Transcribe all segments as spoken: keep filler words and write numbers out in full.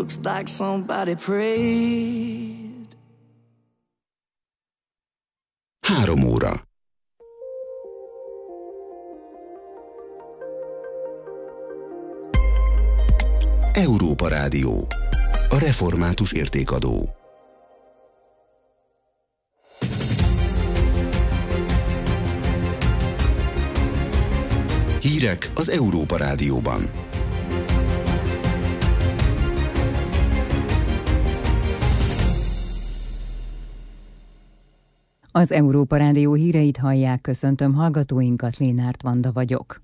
looks like somebody prayed. Három óra. Európa Rádió. A református értékadó. Hírek az Európa Rádióban. Az Európa Rádió híreit hallják, köszöntöm hallgatóinkat, Lénárt Vanda vagyok.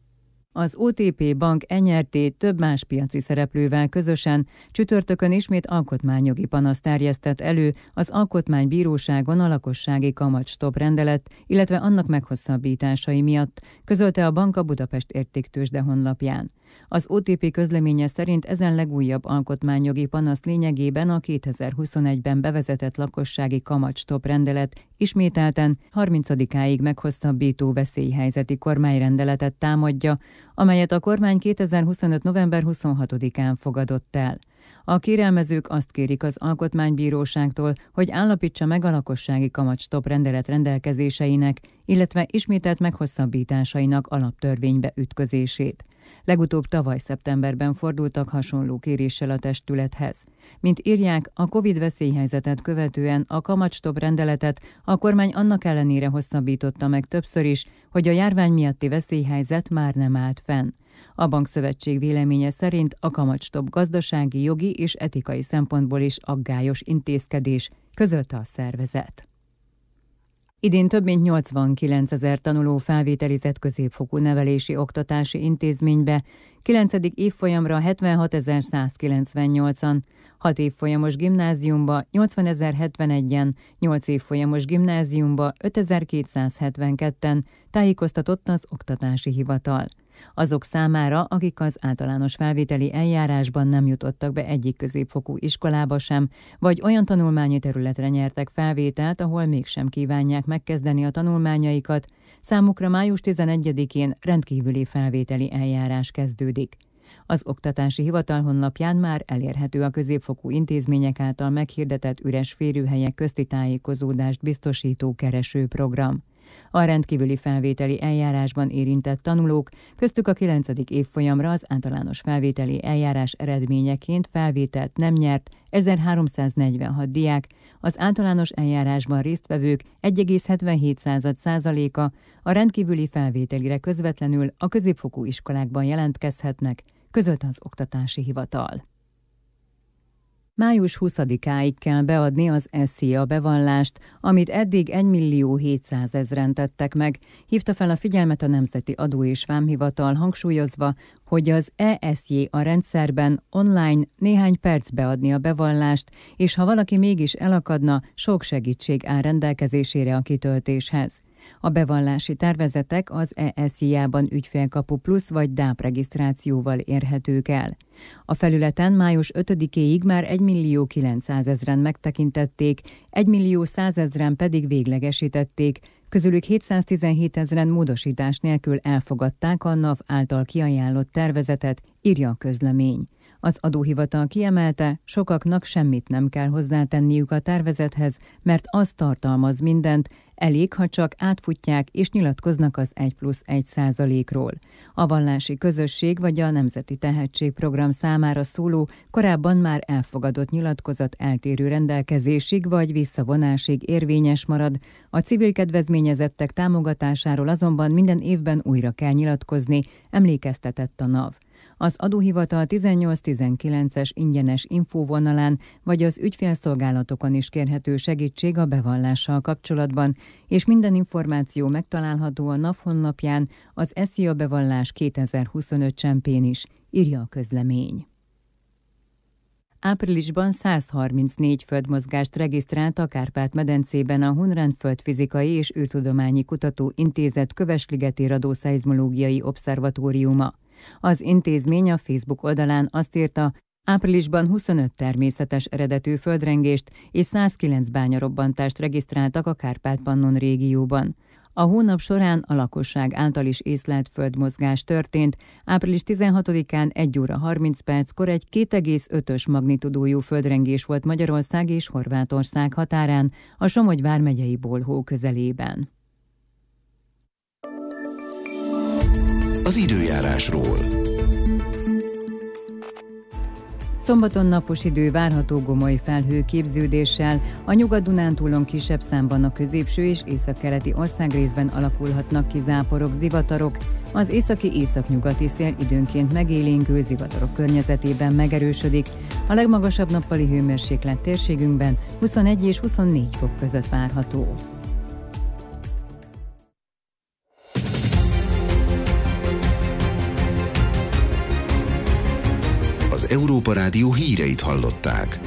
Az o té pé Bank e en er té több más piaci szereplővel közösen csütörtökön ismét alkotmányjogi panaszt terjesztett elő az Alkotmánybíróságon a lakossági kamatstop rendelet, illetve annak meghosszabbításai miatt, közölte a bank a Budapest Értéktőzsde honlapján. Az o té pé közleménye szerint ezen legújabb alkotmányjogi panasz lényegében a kétezer-huszonegyben bevezetett lakossági kamatstop rendelet ismételten harmincadikáig meghosszabbító veszélyhelyzeti kormányrendeletet támadja, amelyet a kormány kétezer-huszonöt november huszonhatodikán fogadott el. A kérelmezők azt kérik az Alkotmánybíróságtól, hogy állapítsa meg a lakossági kamatstop rendelet rendelkezéseinek, illetve ismételt meghosszabbításainak alaptörvénybe ütközését. Legutóbb tavaly szeptemberben fordultak hasonló kéréssel a testülethez. Mint írják, a Covid veszélyhelyzetet követően a kamatstop rendeletet a kormány annak ellenére hosszabbította meg többször is, hogy a járvány miatti veszélyhelyzet már nem állt fenn. A bankszövetség véleménye szerint a kamatstop gazdasági, jogi és etikai szempontból is aggályos intézkedés, közölte a szervezet. Idén több mint nyolcvankilencezer tanuló felvételizett középfokú nevelési oktatási intézménybe, kilencedik évfolyamra hetvenhatezer-százkilencvennyolcan, hat évfolyamos gimnáziumba nyolcvanezer-hetvenegyen, nyolc évfolyamos gimnáziumba ötezer-kétszázhetvenketten, tájékoztatott az Oktatási Hivatal. Azok számára, akik az általános felvételi eljárásban nem jutottak be egyik középfokú iskolába sem, vagy olyan tanulmányi területre nyertek felvételt, ahol mégsem kívánják megkezdeni a tanulmányaikat, számukra május tizenegyedikén rendkívüli felvételi eljárás kezdődik. Az Oktatási Hivatal honlapján már elérhető a középfokú intézmények által meghirdetett üres férőhelyek közti tájékozódást biztosító keresőprogram. A rendkívüli felvételi eljárásban érintett tanulók, köztük a kilencedik évfolyamra az általános felvételi eljárás eredményeként felvételt nem nyert ezerháromszáznegyvenhat diák, az általános eljárásban résztvevők egy egész hetvenhét százaléka, a rendkívüli felvételire közvetlenül a középfokú iskolákban jelentkezhetnek, közölte az Oktatási Hivatal. május huszadikáig kell beadni az es zé á bevallást, amit eddig egymillió hétszázezren tettek meg, hívta fel a figyelmet a Nemzeti Adó és Vámhivatal, hangsúlyozva, hogy az e es jé á rendszerben online néhány perc beadni a bevallást, és ha valaki mégis elakadna, sok segítség áll rendelkezésére a kitöltéshez. A bevallási tervezetek az e es jé á-ban ügyfélkapu plusz vagy dáp regisztrációval érhetők el. A felületen május ötödikéig már egymillió kilencszázezren megtekintették, egymillió százezren pedig véglegesítették, közülük hétszáztizenhétezren módosítás nélkül elfogadták a NAV által kiajánlott tervezetet, írja a közlemény. Az adóhivatal kiemelte, sokaknak semmit nem kell hozzátenniük a tervezethez, mert az tartalmaz mindent, elég, ha csak átfutják és nyilatkoznak az egy plusz egy százalékról. A vallási közösség vagy a Nemzeti Tehetségprogram számára szóló, korábban már elfogadott nyilatkozat eltérő rendelkezésig vagy visszavonásig érvényes marad, a civil kedvezményezettek támogatásáról azonban minden évben újra kell nyilatkozni, emlékeztetett a NAV. Az adóhivatal tizennyolc tizenkilences ingyenes infóvonalán vagy az ügyfélszolgálatokon is kérhető segítség a bevallással kapcsolatban, és minden információ megtalálható a NAV honlapján, az es zé á bevallás kétezer-huszonöt csempén is, írja a közlemény. Áprilisban száz harmincnégy földmozgást regisztrált a Kárpát-medencében a Hunrend Földfizikai és űrtudományi Kutatóintézet Kövesligeti Radószeizmológiai Obszervatóriuma. Az intézmény a Facebook oldalán azt írta, áprilisban huszonöt természetes eredetű földrengést és százkilenc bányarobbantást regisztráltak a Kárpát-Pannon régióban. A hónap során a lakosság által is észlelt földmozgás történt. április tizenhatodikán egy óra harminc perckor egy két egész ötös magnitudójú földrengés volt Magyarország és Horvátország határán, a Somogy vármegyei Bolhó közelében. Az időjárásról. Szombaton napos idő várható gomoly felhőképződéssel, a Nyugat-Dunántúlon kisebb számban a középső és északkeleti országrészben alakulhatnak ki záporok, zivatarok, az északi északnyugati szél időnként megélénkül zivatarok környezetében megerősödik, a legmagasabb nappali hőmérséklet térségünkben huszonegy és huszonnégy fok között várható. Az Európa Rádió híreit hallották.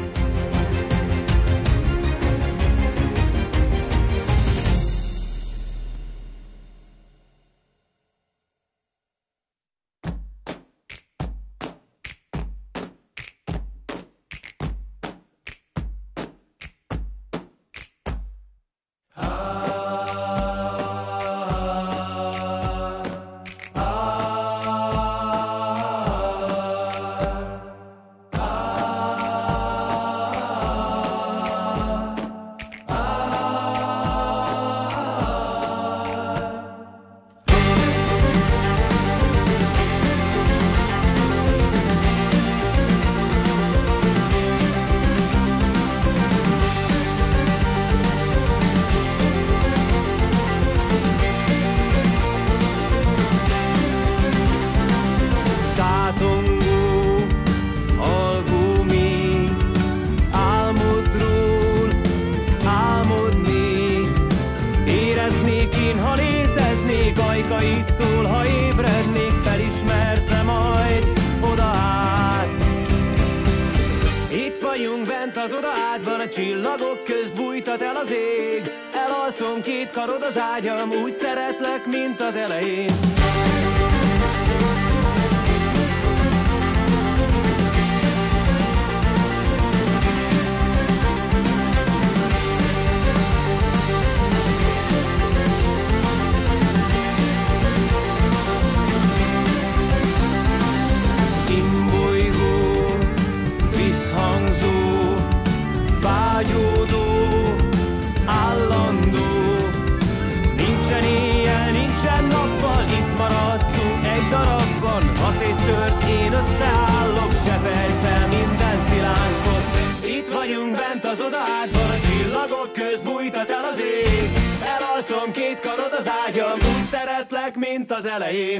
Az odaátban a csillagok közt bújtat el az ég. Elalszom, két karod az ágyam, úgy szeretlek, mint az elején. Imbolygó, visszhangzó, vágyódó, állandó, nincsen éjjel, nincsen nappal, itt maradtunk egy darabban. Ha széttörsz, én összeállok, seperj fel minden szilánkot. Itt vagyunk bent az odaátban, a csillagok közt bújtat el az ég. Elalszom, két karod az ágyam, úgy szeretlek, mint az elején.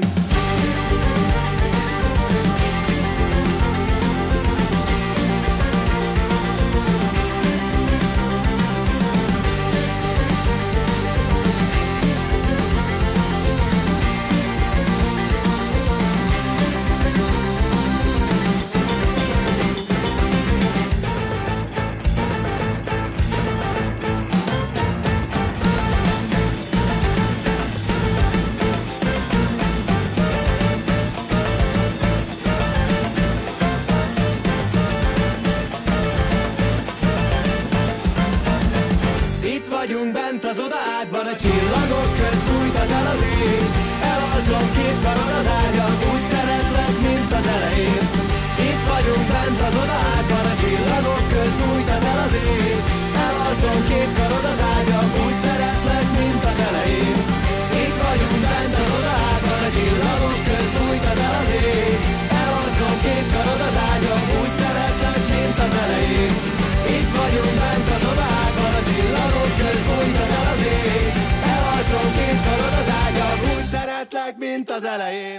Vagyunk bent az odaátban, a csillagok közt bújtat el az ég. Elalszom, két karod az ágyam, úgy szeretlek, mint az elején. Itt vagyunk bent az odaátban, a csillagok közt bújtat el az ég. Elalszom, két karod az ágyam, úgy szeretlek, mint az elején. Itt vagyunk bent az odaátban, a csillagok közt bújtat el az ég. Elalszom, két karod az ágyam, úgy szeretlek, mint az elején. Itt vagyunk bent az odaátban, a csillagok közt bújtat el az ég. Elalszom, két karod az ágyam, úgy szeretlek, mint az elején.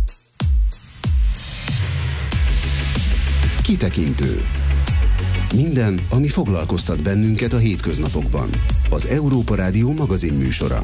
Kitekintő. Minden, ami foglalkoztat bennünket a hétköznapokban. Az Európa Rádió magazin műsora.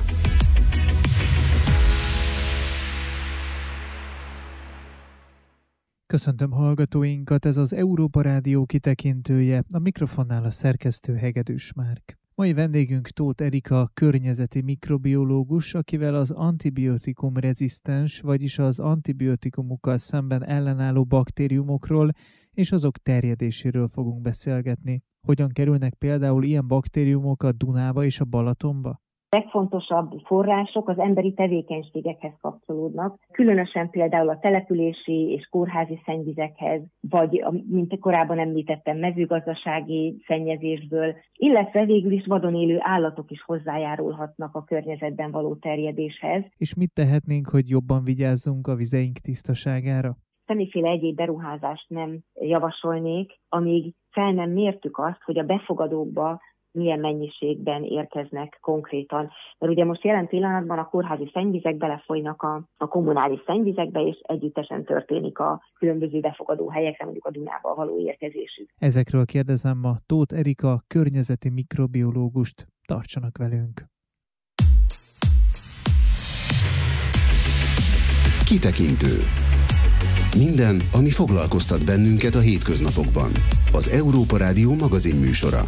Köszöntöm hallgatóinkat, ez az Európa Rádió kitekintője, a mikrofonnál a szerkesztő Hegedűs Márk. Mai vendégünk Tóth Erika, környezeti mikrobiológus, akivel az antibiotikum rezisztens, vagyis az antibiotikumokkal szemben ellenálló baktériumokról és azok terjedéséről fogunk beszélgetni. Hogyan kerülnek például ilyen baktériumok a Dunába és a Balatonba? legfontosabb források az emberi tevékenységekhez kapcsolódnak, különösen például a települési és kórházi szennyvizekhez, vagy, mint korábban említettem, mezőgazdasági szennyezésből, illetve végül is vadon élő állatok is hozzájárulhatnak a környezetben való terjedéshez. És mit tehetnénk, hogy jobban vigyázzunk a vizeink tisztaságára? Semmiféle egyéb beruházást nem javasolnék, amíg fel nem mértük azt, hogy a befogadókba milyen mennyiségben érkeznek konkrétan. Mert ugye most jelen pillanatban a kórházi szennyvizek belefolynak a, a kommunális szennyvizekbe, és együttesen történik a különböző befogadó helyekre, mondjuk a Dunába való érkezésük. Ezekről kérdezem ma Tóth Erika, környezeti mikrobiológust. Tartsanak velünk! Kitekintő. Minden, ami foglalkoztat bennünket a hétköznapokban. Az Európa Rádió magazin műsora.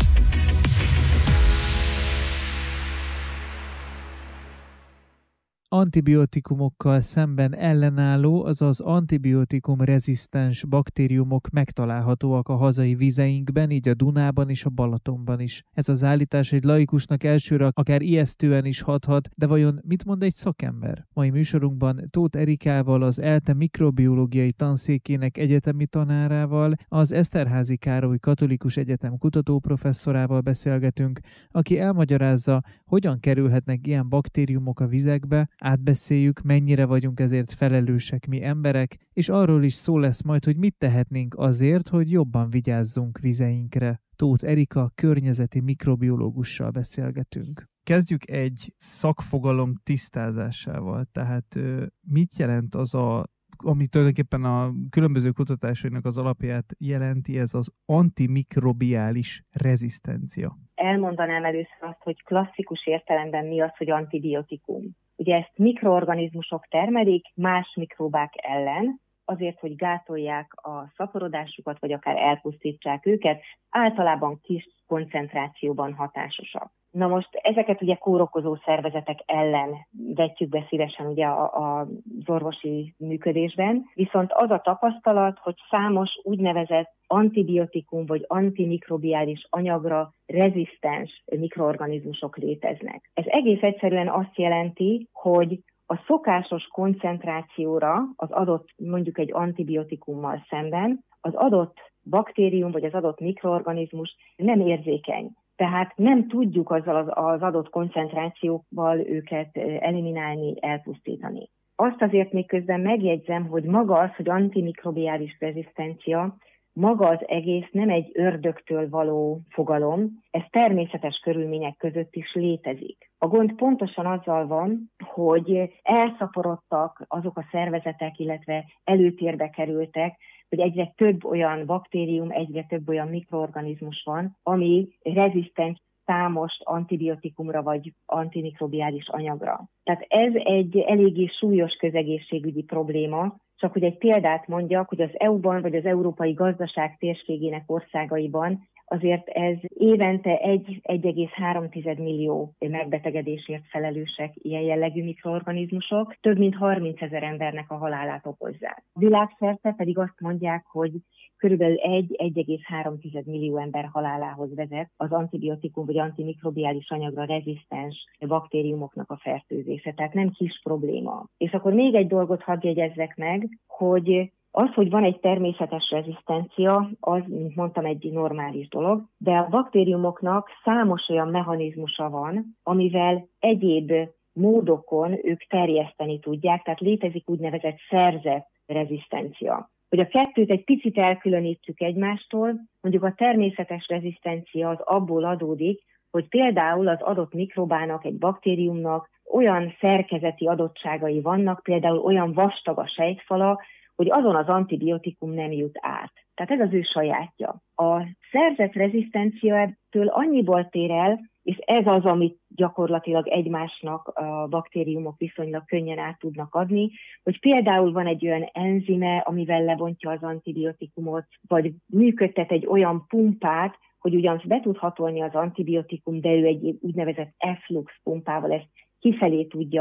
Antibiotikumokkal szemben ellenálló, azaz antibiotikum rezisztens baktériumok megtalálhatóak a hazai vizeinkben, így a Dunában és a Balatonban is. Ez az állítás egy laikusnak elsőre akár ijesztően is hathat, de vajon mit mond egy szakember? Mai műsorunkban Tóth Erikával, az ELTE mikrobiológiai tanszékének egyetemi tanárával, az Eszterházy Károly Katolikus Egyetem kutatóprofesszorával beszélgetünk, aki elmagyarázza, hogyan kerülhetnek ilyen baktériumok a vizekbe, átbeszéljük, mennyire vagyunk ezért felelősek mi emberek, és arról is szó lesz majd, hogy mit tehetnénk azért, hogy jobban vigyázzunk vizeinkre. Tóth Erika környezeti mikrobiológussal beszélgetünk. Kezdjük egy szakfogalom tisztázásával, tehát mit jelent az a ami tulajdonképpen a különböző kutatásainak az alapját jelenti, ez az antimikrobiális rezisztencia. Elmondanám először azt, hogy klasszikus értelemben mi az, hogy antibiotikum. Ugye ezt mikroorganizmusok termelik más mikróbák ellen, azért, hogy gátolják a szaporodásukat, vagy akár elpusztítsák őket, általában kis koncentrációban hatásosak. Na most ezeket ugye kórokozó szervezetek ellen vetjük be szívesen ugye a, a, az orvosi működésben, viszont az a tapasztalat, hogy számos úgynevezett antibiotikum vagy antimikrobiális anyagra rezisztens mikroorganizmusok léteznek. Ez egész egyszerűen azt jelenti, hogy a szokásos koncentrációra az adott, mondjuk egy antibiotikummal szemben, az adott baktérium vagy az adott mikroorganizmus nem érzékeny. Tehát nem tudjuk azzal az, az adott koncentrációval őket eliminálni, elpusztítani. Azt azért még közben megjegyzem, hogy maga az, hogy antimikrobiális rezisztencia, maga az egész nem egy ördögtől való fogalom, ez természetes körülmények között is létezik. A gond pontosan azzal van, hogy elszaporodtak azok a szervezetek, illetve előtérbe kerültek, hogy egyre több olyan baktérium, egyre több olyan mikroorganizmus van, ami rezisztens számos antibiotikumra vagy antimikrobiális anyagra. Tehát ez egy eléggé súlyos közegészségügyi probléma, csak hogy egy példát mondjak, hogy az é u-ban vagy az európai gazdaság térségének országaiban azért ez évente egy egész három millió megbetegedésért felelősek ilyen jellegű mikroorganizmusok, több mint harmincezer embernek a halálát okozzák. Világszerte pedig azt mondják, hogy körülbelül egy egész három millió ember halálához vezet az antibiotikum vagy antimikrobiális anyagra rezisztens baktériumoknak a fertőzése. Tehát nem kis probléma. És akkor még egy dolgot hadd jegyezzek meg, hogy az, hogy van egy természetes rezisztencia, az, mint mondtam, egy normális dolog, de a baktériumoknak számos olyan mechanizmusa van, amivel egyéb módokon ők terjeszteni tudják, tehát létezik úgynevezett szerzett rezisztencia. Hogy a kettőt egy picit elkülönítsük egymástól, mondjuk a természetes rezisztencia az abból adódik, hogy például az adott mikrobának, egy baktériumnak olyan szerkezeti adottságai vannak, például olyan vastag a sejtfala, hogy azon az antibiotikum nem jut át. Tehát ez az ő sajátja. A szerzett rezisztencia ettől annyiból tér el, és ez az, amit gyakorlatilag egymásnak a baktériumok viszonylag könnyen át tudnak adni, hogy például van egy olyan enzime, amivel lebontja az antibiotikumot, vagy működtet egy olyan pumpát, hogy ugyan be tud hatolni az antibiotikum, de ő egy úgynevezett efflux pumpával ezt kifelé tudja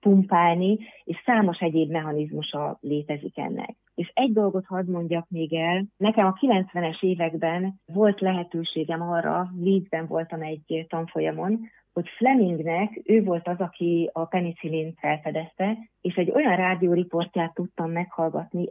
pumpálni, és számos egyéb mechanizmusa létezik ennek. És egy dolgot hadd mondjak még el, nekem a kilencvenes években volt lehetőségem arra, Leedsben voltam egy tanfolyamon, hogy Flemingnek, ő volt az, aki a penicillint felfedezte, és egy olyan rádióriportját tudtam meghallgatni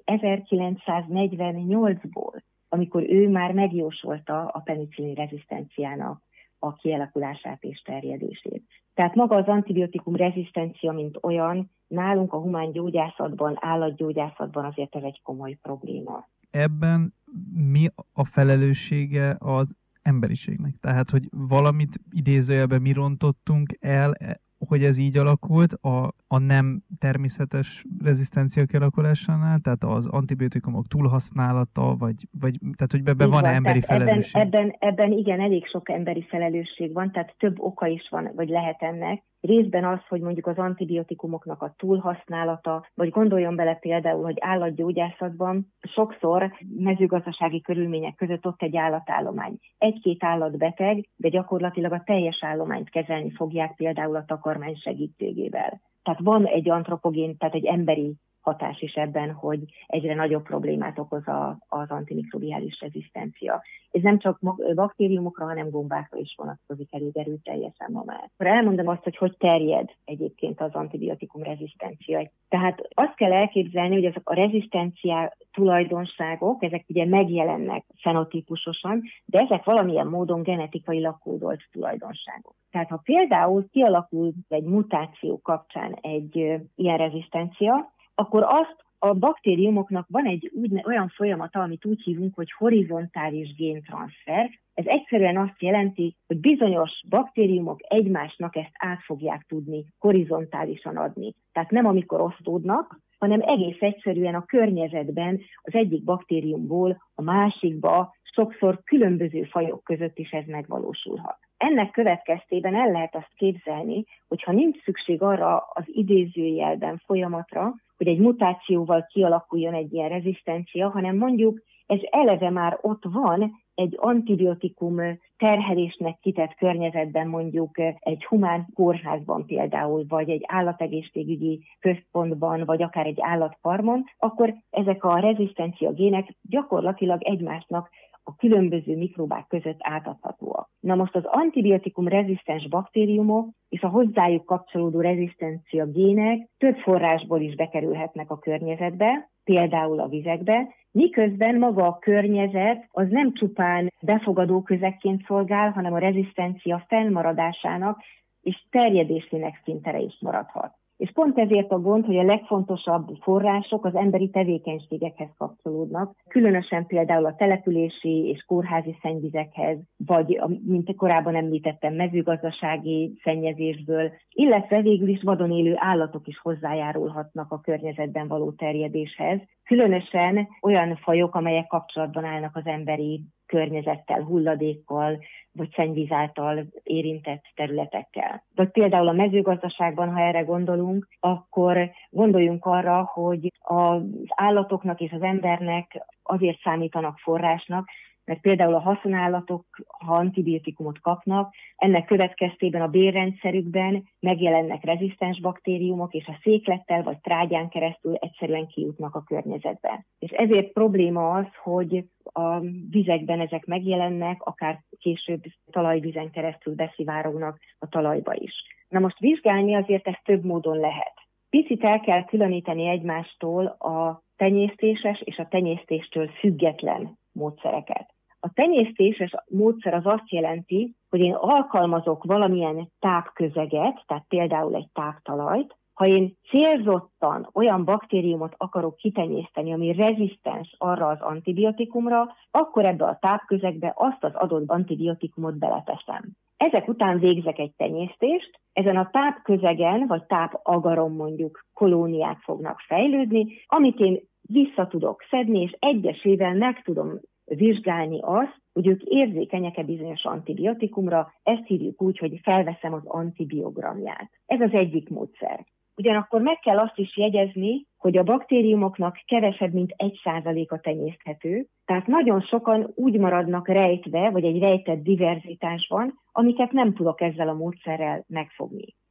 ezerkilencszáznegyvennyolcból, amikor ő már megjósolta a penicillin rezisztenciának a kialakulását és terjedését. Tehát maga az antibiotikum rezisztencia, mint olyan, nálunk a humán gyógyászatban, állatgyógyászatban azért ez egy komoly probléma. Ebben mi a felelőssége az emberiségnek? Tehát, hogy valamit idézőjelben mi rontottunk el, hogy ez így alakult a, a nem természetes rezisztencia kialakulásánál, tehát az antibiotikumok túlhasználata, vagy, vagy tehát, hogy ebben van, van emberi felelősség? Ebben, ebben, ebben igen, elég sok emberi felelősség van, tehát több oka is van, vagy lehet ennek. Részben az, hogy mondjuk az antibiotikumoknak a túlhasználata, vagy gondoljon bele például, hogy állatgyógyászatban sokszor mezőgazdasági körülmények között ott egy állatállomány. Egy-két állat beteg, de gyakorlatilag a teljes állományt kezelni fogják például a takarmány segítségével. Tehát van egy antropogén, tehát egy emberi hatás is ebben, hogy egyre nagyobb problémát okoz a, az antimikrobiális rezisztencia. Ez nem csak baktériumokra, hanem gombákra is vonatkozik elég erőteljesen ma már. Elmondom azt, hogy hogy terjed egyébként az antibiotikum rezisztencia. Tehát azt kell elképzelni, hogy ezek a rezisztencia tulajdonságok, ezek ugye megjelennek fenotípusosan, de ezek valamilyen módon genetikailag kódolt tulajdonságok. Tehát ha például kialakul egy mutáció kapcsán egy ö, ilyen rezisztencia, akkor azt a baktériumoknak van egy úgy, olyan folyamata, amit úgy hívunk, hogy horizontális géntranszfer. Ez egyszerűen azt jelenti, hogy bizonyos baktériumok egymásnak ezt át fogják tudni horizontálisan adni. Tehát nem amikor osztódnak, hanem egész egyszerűen a környezetben az egyik baktériumból a másikba, sokszor különböző fajok között is ez megvalósulhat. Ennek következtében el lehet azt képzelni, hogy ha nincs szükség arra az idézőjelben folyamatra, hogy egy mutációval kialakuljon egy ilyen rezisztencia, hanem mondjuk ez eleve már ott van egy antibiotikum terhelésnek kitett környezetben, mondjuk egy humán kórházban például, vagy egy állategészségügyi központban, vagy akár egy állatfarmon, akkor ezek a rezisztencia gének gyakorlatilag egymásnak a különböző mikróbák között átadhatóak. Na most az antibiotikum rezisztens baktériumok és a hozzájuk kapcsolódó rezisztencia gének több forrásból is bekerülhetnek a környezetbe, például a vizekbe, miközben maga a környezet az nem csupán befogadó közegként szolgál, hanem a rezisztencia fennmaradásának és terjedésének szintere is maradhat. És pont ezért a gond, hogy a legfontosabb források az emberi tevékenységekhez kapcsolódnak, különösen például a települési és kórházi szennyvizekhez, vagy, mint korábban említettem, mezőgazdasági szennyezésből, illetve végül is vadon élő állatok is hozzájárulhatnak a környezetben való terjedéshez, különösen olyan fajok, amelyek kapcsolatban állnak az emberi környezettel, hulladékkal, vagy szennyvíz által érintett területekkel. Vagy például a mezőgazdaságban, ha erre gondolunk, akkor gondoljunk arra, hogy az állatoknak és az embernek azért számítanak forrásnak, mert például a haszonállatok, ha antibiotikumot kapnak, ennek következtében a bélrendszerükben megjelennek rezisztens baktériumok, és a széklettel vagy trágyán keresztül egyszerűen kijutnak a környezetbe. És ezért probléma az, hogy a vizekben ezek megjelennek, akár később talajvízen keresztül beszivárognak a talajba is. Na most vizsgálni azért ezt több módon lehet. Picit el kell különíteni egymástól a tenyésztéses és a tenyésztéstől független módszereket. A tenyésztéses módszer az azt jelenti, hogy én alkalmazok valamilyen tápközeget, tehát például egy táptalajt. Ha én célzottan olyan baktériumot akarok kitenyészteni, ami rezisztens arra az antibiotikumra, akkor ebbe a tápközegbe azt az adott antibiotikumot beleteszem. Ezek után végzek egy tenyésztést, ezen a tápközegen, vagy tápagaron mondjuk kolóniák fognak fejlődni, amit én vissza tudok szedni, és egyesével meg tudom vizsgálni azt, hogy ők érzékenyek-e bizonyos antibiotikumra, ezt hívjuk úgy, hogy felveszem az antibiogramját. Ez az egyik módszer. Ugyanakkor meg kell azt is jegyezni, hogy a baktériumoknak kevesebb, mint egy százaléka tenyészthető, tehát nagyon sokan úgy maradnak rejtve, vagy egy rejtett diverzitás van, amiket nem tudok ezzel a módszerrel megfogni.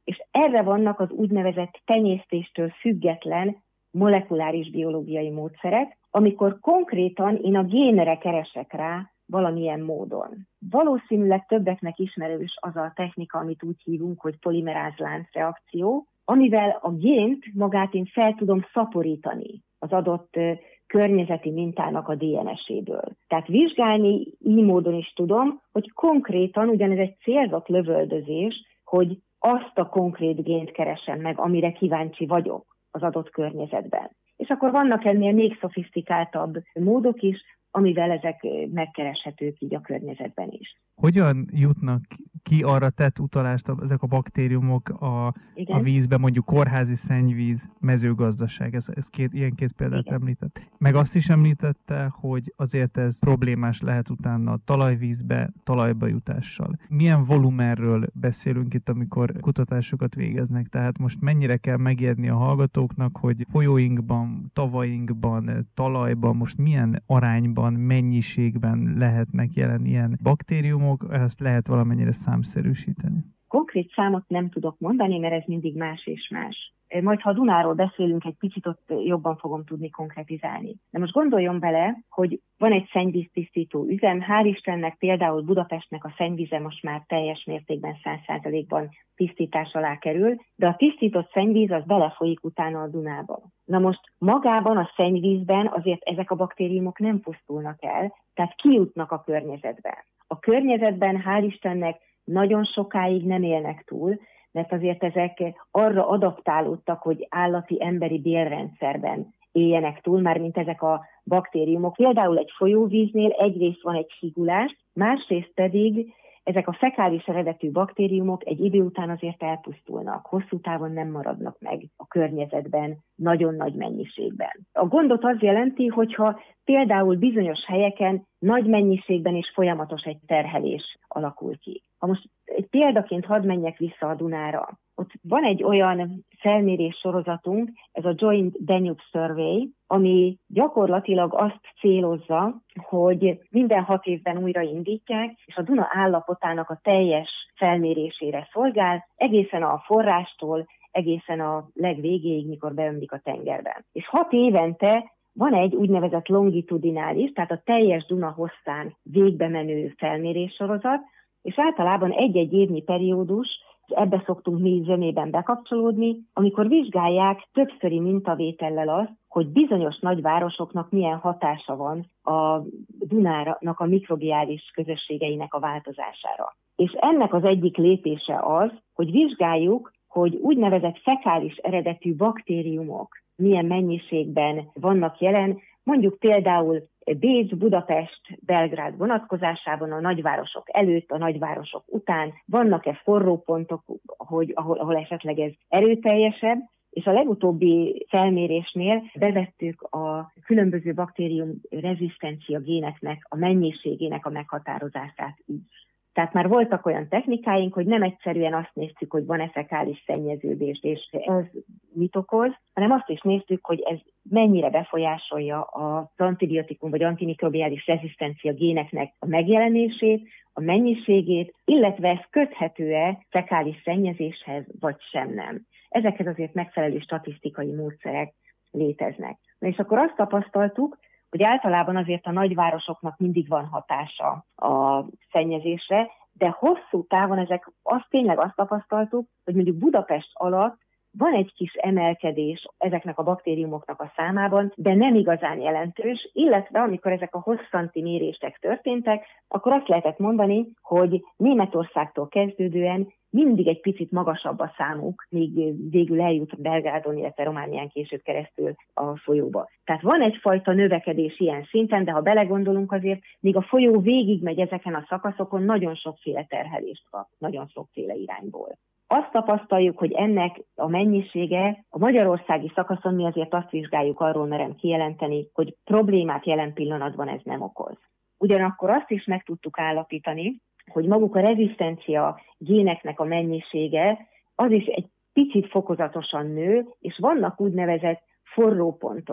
És erre vannak az úgynevezett tenyésztéstől független molekuláris biológiai módszerek, amikor konkrétan én a génre keresek rá valamilyen módon. Valószínűleg többeknek ismerős az a technika, amit úgy hívunk, hogy polimerázlánc reakció, amivel a gént magát én fel tudom szaporítani az adott környezeti mintának a dé en es-éből. Tehát vizsgálni így módon is tudom, hogy konkrétan ugyanez egy célzott lövöldözés, hogy azt a konkrét gént keresem meg, amire kíváncsi vagyok az adott környezetben. És akkor vannak ennél még szofisztikáltabb módok is, amivel ezek megkereshetők így a környezetben is. Hogyan jutnak ki, arra tett utalást ezek a baktériumok a, a vízbe, mondjuk kórházi szennyvíz, mezőgazdaság, ez, ez két, ilyen két példát Igen. említett. Meg azt is említette, hogy azért ez problémás lehet utána a talajvízbe, talajba jutással. Milyen volumenről beszélünk itt, amikor kutatásokat végeznek? Tehát most mennyire kell megijedni a hallgatóknak, hogy folyóinkban, tavainkban, talajban most milyen arányban, mennyiségben lehetnek jelen ilyen baktériumok, ezt lehet valamennyire számszerűsíteni? Konkrét számot nem tudok mondani, mert ez mindig más és más. Majd, ha a Dunáról beszélünk, egy picit ott jobban fogom tudni konkretizálni. De most gondoljon bele, hogy van egy szennyvíztisztító üzem, hál' Istennek például Budapestnek a szennyvíze most már teljes mértékben száz százalékban tisztítás alá kerül, de a tisztított szennyvíz az belefolyik utána a Dunába. Na most magában a szennyvízben azért ezek a baktériumok nem pusztulnak el, tehát kijutnak a környezetbe. A környezetben hál' Istennek nagyon sokáig nem élnek túl, mert azért ezek arra adaptálódtak, hogy állati-emberi bélrendszerben éljenek túl, már mint ezek a baktériumok. Például egy folyóvíznél egyrészt van egy higulás, másrészt pedig ezek a fekális eredetű baktériumok egy idő után azért elpusztulnak, hosszú távon nem maradnak meg a környezetben nagyon nagy mennyiségben. A gondot az jelenti, hogyha például bizonyos helyeken nagy mennyiségben és folyamatos egy terhelés alakul ki. Ha most egy példaként hadd menjek vissza a Dunára. Ott van egy olyan felmérés sorozatunk, ez a Joint Danube Survey, ami gyakorlatilag azt célozza, hogy minden hat évben újra indítják, és a Duna állapotának a teljes felmérésére szolgál, egészen a forrástól, egészen a legvégéig, mikor beömlik a tengerbe. És hat évente van egy úgynevezett longitudinális, tehát a teljes Duna hosszán végbe menő felméréssorozat, és általában egy-egy évnyi periódus, ebbe szoktunk mi zömében bekapcsolódni, amikor vizsgálják többszöri mintavétellel azt, hogy bizonyos nagyvárosoknak milyen hatása van a Dunának a mikrobiális közösségeinek a változására. És ennek az egyik lépése az, hogy vizsgáljuk, hogy úgynevezett fekális eredetű baktériumok milyen mennyiségben vannak jelen, mondjuk például Bécs, Budapest, Belgrád vonatkozásában a nagyvárosok előtt, a nagyvárosok után, vannak-e forró pontok, hogy, ahol, ahol esetleg ez erőteljesebb, és a legutóbbi felmérésnél bevettük a különböző baktérium rezisztencia géneknek a mennyiségének a meghatározását is. Tehát már voltak olyan technikáink, hogy nem egyszerűen azt néztük, hogy van-e fekális szennyeződés, és ez mit okoz, hanem azt is néztük, hogy ez mennyire befolyásolja az antibiotikum vagy antimikrobiális rezisztencia géneknek a megjelenését, a mennyiségét, illetve ez köthető-e fekális szennyezéshez, vagy sem nem. Ezekhez azért megfelelő statisztikai módszerek léteznek. Na és akkor azt tapasztaltuk, hogy általában azért a nagyvárosoknak mindig van hatása a szennyezésre, de hosszú távon ezek azt tényleg azt tapasztaltuk, hogy mondjuk Budapest alatt van egy kis emelkedés ezeknek a baktériumoknak a számában, de nem igazán jelentős, illetve amikor ezek a hosszanti mérések történtek, akkor azt lehetett mondani, hogy Németországtól kezdődően mindig egy picit magasabb a számuk, míg végül eljut Belgrádon, illetve Románián később keresztül a folyóba. Tehát van egyfajta növekedés ilyen szinten, de ha belegondolunk azért, míg a folyó végigmegy ezeken a szakaszokon, nagyon sokféle terhelést kap, nagyon sokféle irányból. Azt tapasztaljuk, hogy ennek a mennyisége a magyarországi szakaszon mi azért azt vizsgáljuk, arról merem kijelenteni, hogy problémát jelen pillanatban ez nem okoz. Ugyanakkor azt is meg tudtuk állapítani, hogy maguk a rezisztencia géneknek a mennyisége az is egy picit fokozatosan nő, és vannak úgynevezett forró pontok.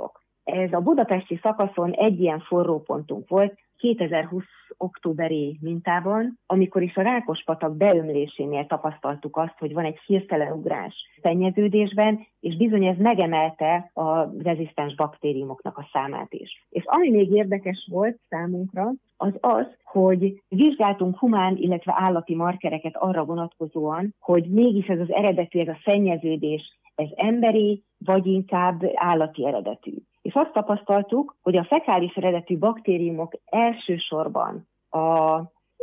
Ez a budapesti szakaszon egy ilyen forró pontunk volt, kétezer-húsz októberi mintában, amikor is a Rákospatak beömlésénél tapasztaltuk azt, hogy van egy hirtelen ugrás szennyeződésben, és bizony ez megemelte a rezisztens baktériumoknak a számát is. És ami még érdekes volt számunkra, az az, hogy vizsgáltunk humán, illetve állati markereket arra vonatkozóan, hogy mégis ez az eredetű, ez a szennyeződés, ez emberi, vagy inkább állati eredetű. És azt tapasztaltuk, hogy a fekális eredetű baktériumok elsősorban a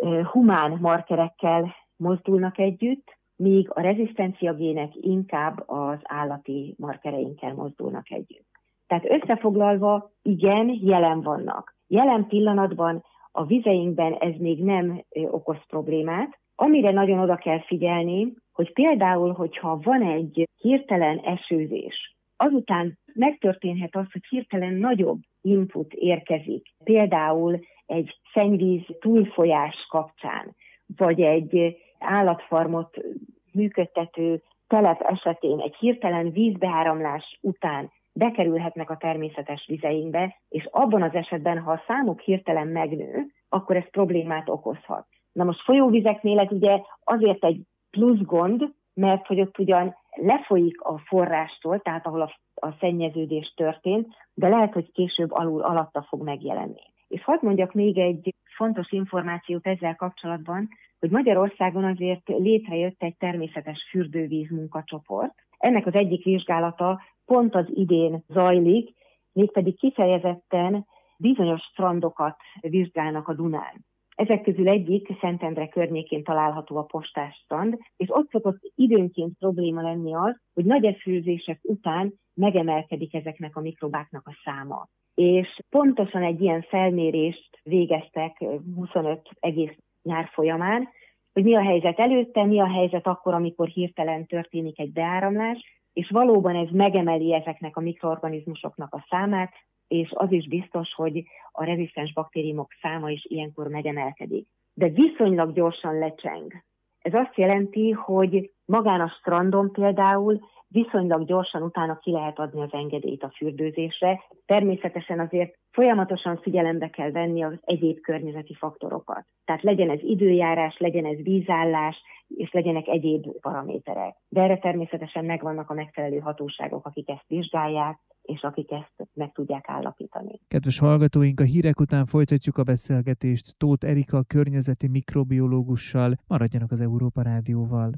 humán markerekkel mozdulnak együtt, míg a rezisztencia gének inkább az állati markereinkkel mozdulnak együtt. Tehát összefoglalva, igen, jelen vannak. Jelen pillanatban a vizeinkben ez még nem okoz problémát. Amire nagyon oda kell figyelni, hogy például, hogyha van egy hirtelen esőzés, azután megtörténhet az, hogy hirtelen nagyobb input érkezik, például egy szennyvíz túlfolyás kapcsán, vagy egy állatfarmot működtető telep esetén egy hirtelen vízbeáramlás után bekerülhetnek a természetes vizeinkbe, és abban az esetben, ha a számuk hirtelen megnő, akkor ez problémát okozhat. Na most folyóvizeknél ez ugye azért egy plusz gond, mert hogy ott ugyan lefolyik a forrástól, tehát ahol a, a szennyeződés történt, de lehet, hogy később alul alatta fog megjelenni. És hadd mondjak még egy fontos információt ezzel kapcsolatban, hogy Magyarországon azért létrejött egy természetes fürdővíz munkacsoport. Ennek az egyik vizsgálata pont az idén zajlik, mégpedig kifejezetten bizonyos strandokat vizsgálnak a Dunán. Ezek közül egyik Szentendre környékén található a Postás strand, és ott szokott időnként probléma lenni az, hogy nagy esőzések után megemelkedik ezeknek a mikrobáknak a száma. És pontosan egy ilyen felmérést végeztek huszonöt egész nyár folyamán, hogy mi a helyzet előtte, mi a helyzet akkor, amikor hirtelen történik egy beáramlás, és valóban ez megemeli ezeknek a mikroorganizmusoknak a számát, és az is biztos, hogy a rezisztens baktériumok száma is ilyenkor megemelkedik. De viszonylag gyorsan lecseng. Ez azt jelenti, hogy magán a strandon például viszonylag gyorsan utána ki lehet adni az engedélyt a fürdőzésre. Természetesen azért folyamatosan figyelembe kell venni az egyéb környezeti faktorokat. Tehát legyen ez időjárás, legyen ez vízállás, és legyenek egyéb paraméterek. De erre természetesen megvannak a megfelelő hatóságok, akik ezt vizsgálják, és akik ezt meg tudják állapítani. Kedves hallgatóink, a hírek után folytatjuk a beszélgetést Tóth Erika környezeti mikrobiológussal. Maradjanak az Európa Rádióval.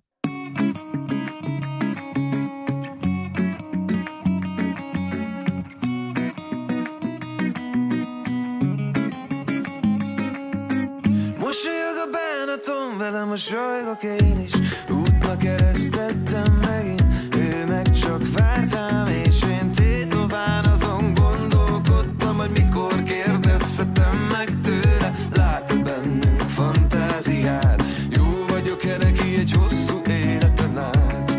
Mosolyog a bánatom, vele mosolygok én is. Útba keresztettem megint, ő meg csak vártám, és én tétován azon gondolkodtam, hogy mikor kérdezhetem meg tőle. Lát bennünk fantáziát, jó vagyok-e neki egy hosszú életen át.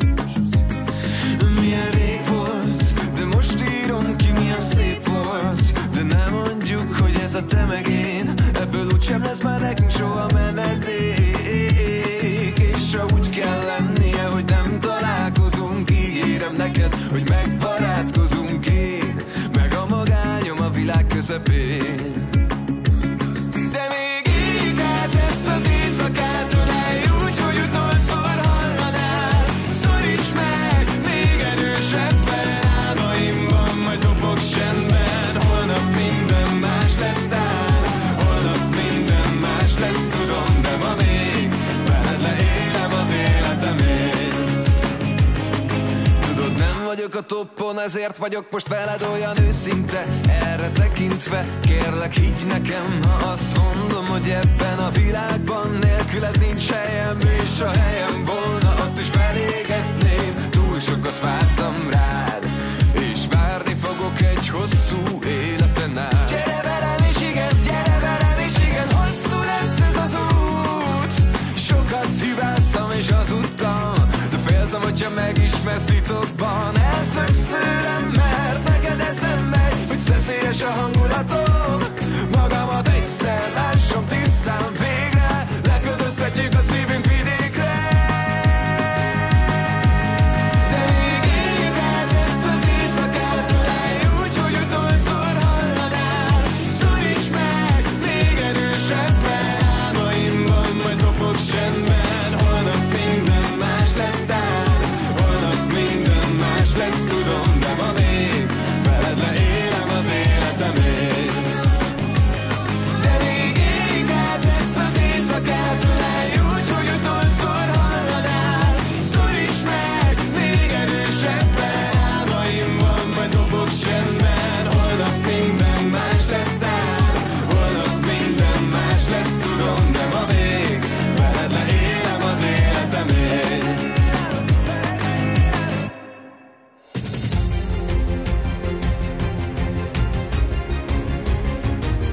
Milyen rég volt, de most írom ki, milyen szép volt. De nem mondjuk, hogy ez a te meg én, ebből úgysem lesz már nekünk soha menedék. És ha úgy kell lennie, hogy nem találkozunk, ígérem neked, hogy megbarátkozunk én, meg a magányom a világ közepén. De még éljük át ezt az éjszakát, ölelj úgy, hogy utolszor hallanál. Szoríts meg még erősebben, álmaimban majd robogs csendben. Holnap minden más lesz tán, holnap minden más lesz, tudom, de ma még veled leélem az életemért. Tudod, nem vagyok a toppon, ezért vagyok most veled olyan őszinte. Erre tekintve kérlek, higgy nekem, ha azt mondom, hogy ebben a világban nélküled nincs helyem, és a helyem volna, azt is felégetném. Túl sokat vártam rád, és várni fogok egy hosszú életen át. Gyere velem is, igen, gyere velem is, igen, hosszú lesz ez az út. Sokat hibáztam és hazudtam, de féltem, hogyha megismersz titokban. Elszöksz tőlem, mert neked ez nem megy, hogy szeszélyes a hangulatom. Magamat egyszer lássam tisztán végre, lekötözhetjük a szívünk vidékre. De még éljük át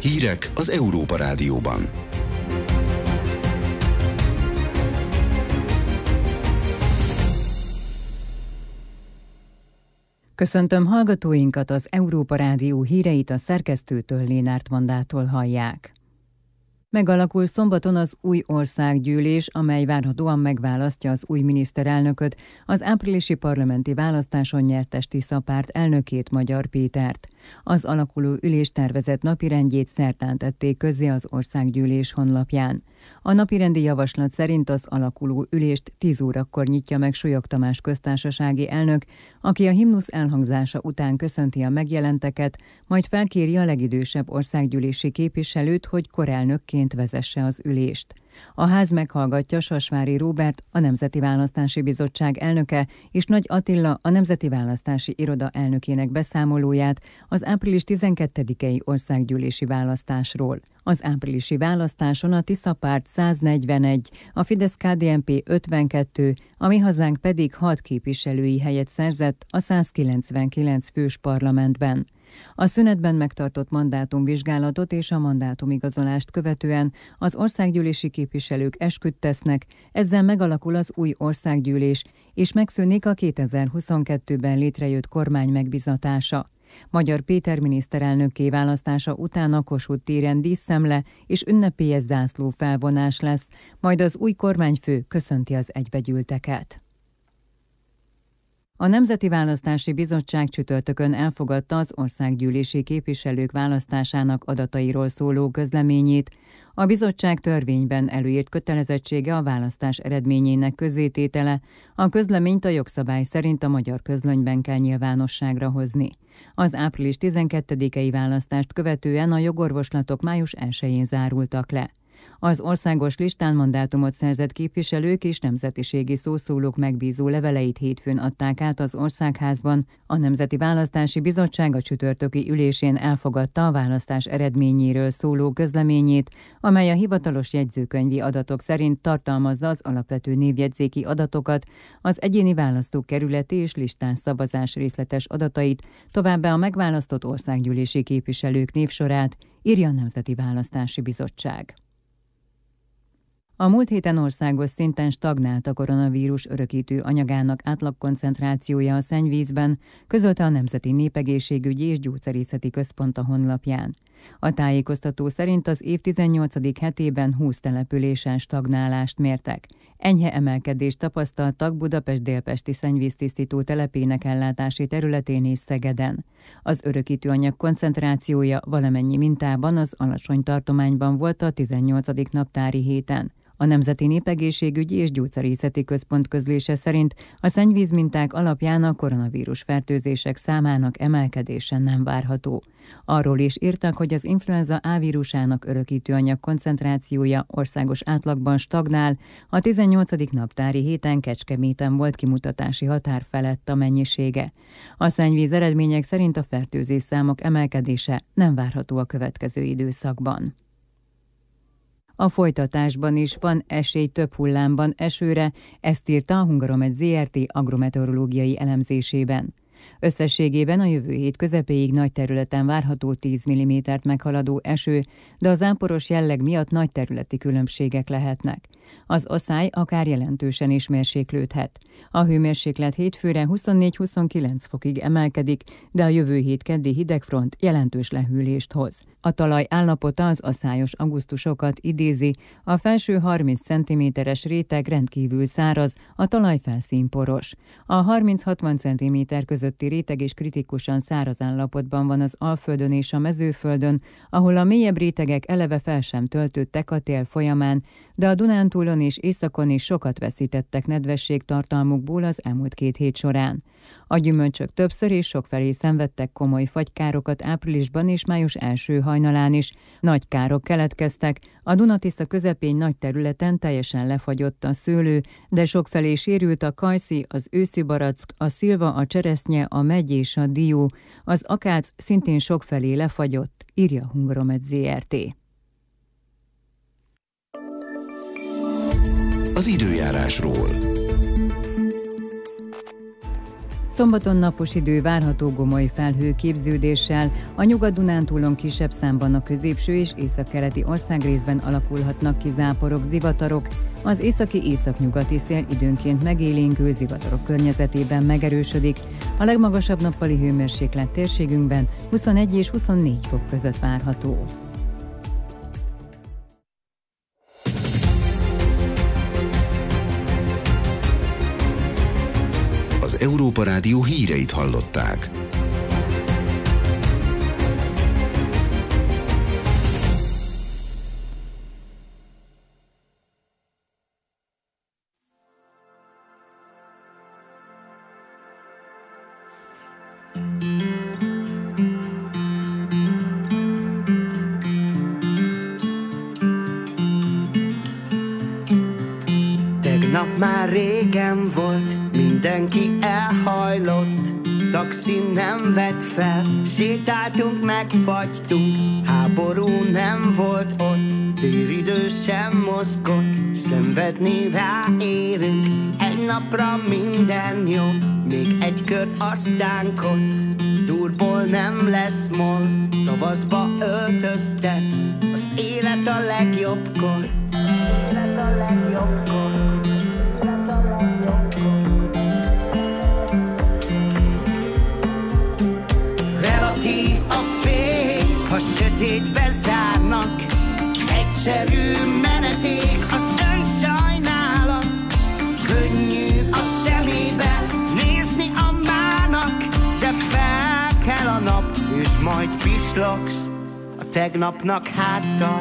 Hírek az Európa Rádióban. Köszöntöm hallgatóinkat, az Európa Rádió híreit a szerkesztőtől, Lénárt Vandától hallják. Megalakul szombaton az új országgyűlés, amely várhatóan megválasztja az új miniszterelnököt, az áprilisi parlamenti választáson nyertes Tisza párt elnökét, Magyar Pétert. Az alakuló ülés tervezett napirendjét szerdán tették közzé az országgyűlés honlapján. A napirendi javaslat szerint az alakuló ülést tíz órakor nyitja meg Solyog Tamás köztársasági elnök, aki a himnusz elhangzása után köszönti a megjelenteket, majd felkéri a legidősebb országgyűlési képviselőt, hogy korelnökként vezesse az ülést. A ház meghallgatja Sasvári Róbert, a Nemzeti Választási Bizottság elnöke, és Nagy Attila, a Nemzeti Választási Iroda elnökének beszámolóját az április tizenkettedikei országgyűlési választásról. Az áprilisi választáson a Tisza párt száznegyvenegy, a Fidesz-ká dé en pé ötvenkettő, a Mi Hazánk pedig hat képviselői helyet szerzett a százkilencvenkilenc fős parlamentben. A szünetben megtartott mandátumvizsgálatot és a mandátumigazolást követően az országgyűlési képviselők esküt tesznek, ezzel megalakul az új országgyűlés, és megszűnik a kétezer-huszonkettőben létrejött kormány megbizatása. Magyar Péter miniszterelnökké választása után a Kossuth téren díszszemle és ünnepélyes zászló felvonás lesz, majd az új kormányfő köszönti az egybegyűlteket. A Nemzeti Választási Bizottság csütörtökön elfogadta az országgyűlési képviselők választásának adatairól szóló közleményét. A bizottság törvényben előírt kötelezettsége a választás eredményének közzététele, a közleményt a jogszabály szerint a Magyar Közlönyben kell nyilvánosságra hozni. Az április tizenkettedikei választást követően a jogorvoslatok május elsején zárultak le. Az országos listán mandátumot szerzett képviselők és nemzetiségi szószólók megbízó leveleit hétfőn adták át az Országházban. A Nemzeti Választási Bizottság a csütörtöki ülésén elfogadta a választás eredményéről szóló közleményét, amely a hivatalos jegyzőkönyvi adatok szerint tartalmazza az alapvető névjegyzéki adatokat, az egyéni választókerületi és listán szavazás részletes adatait, továbbá a megválasztott országgyűlési képviselők névsorát, írja a Nemzeti Választási Bizottság. A múlt héten országos szinten stagnált a koronavírus örökítő anyagának átlagkoncentrációja a szennyvízben, közölte a Nemzeti Népegészségügyi és Gyógyszerészeti Központ a honlapján. A tájékoztató szerint az év tizennyolcadik hetében húsz településen stagnálást mértek. Enyhe emelkedést tapasztaltak Budapest délpesti szennyvíztisztító telepének ellátási területén és Szegeden. Az örökítőanyag koncentrációja valamennyi mintában az alacsony tartományban volt a tizennyolcadik naptári héten. A Nemzeti Népegészségügyi és Gyógyszerészeti Központ közlése szerint a szennyvízminták alapján a koronavírus fertőzések számának emelkedése nem várható. Arról is írtak, hogy az influenza A vírusának örökítőanyag koncentrációja országos átlagban stagnál, a tizennyolcadik naptári héten Kecskeméten volt kimutatási határ felett a mennyisége. A szennyvíz eredmények szerint a fertőzés számok emelkedése nem várható a következő időszakban. A folytatásban is van esély több hullámban esőre, ezt írta a Hungaromed zé er té agrometeorológiai elemzésében. Összességében a jövő hét közepéig nagy területen várható tíz millimétert meghaladó eső, de a záporos jelleg miatt nagy területi különbségek lehetnek. Az aszály akár jelentősen is mérséklődhet. A hőmérséklet hétfőre huszonnégy-huszonkilenc fokig emelkedik, de a jövő hét keddi hidegfront jelentős lehűlést hoz. A talaj állapota az aszályos augusztusokat idézi, a felső harminc centiméteres réteg rendkívül száraz, a talajfelszín poros. A harminc-hatvan centiméter közötti réteg is kritikusan száraz állapotban van az Alföldön és a Mezőföldön, ahol a mélyebb rétegek eleve fel sem töltődtek a tél folyamán, de a Dunántúlon és északon is sokat veszítettek nedvességtartalmukból az elmúlt két hét során. A gyümölcsök többször és sokfelé szenvedtek komoly fagykárokat áprilisban és május első hajnalán is. Nagy károk keletkeztek, a Duna-Tisza közepén nagy területen teljesen lefagyott a szőlő, de sokfelé sérült a kajszi, az őszi barack, a szilva, a cseresznye, a megy és a dió. Az akác szintén sokfelé lefagyott, írja a Hungaromed zé er té. Az időjárásról. Szombaton napos idő várható gomoly felhőképződéssel, a Nyugat-Dunántúlon kisebb számban a középső és északkeleti országrészben alakulhatnak ki záporok, zivatarok, az északi északnyugati szél időnként megélénkül zivatarok környezetében megerősödik, a legmagasabb nappali hőmérséklet térségünkben huszonegy és huszonnégy fok között várható. Az Európa Rádió híreit hallották. Tegnap már régen volt, mindenki elhajlott, taxi nem vett fel, sétáltunk, megfagytunk, háború nem volt ott, téridő sem mozgott, szenvedni ráérünk, egy napra minden jó, még egy kört aztán kocz, durból nem lesz mol, tavaszba öltöztet, az élet a legjobbkor, élet a legjobbkor. Ha sötétbe zárnak, egyszerű meneték az önsajnálat. Könnyű a szemébe nézni a mának, de fel kell a nap, és majd pislogsz a tegnapnak háttal.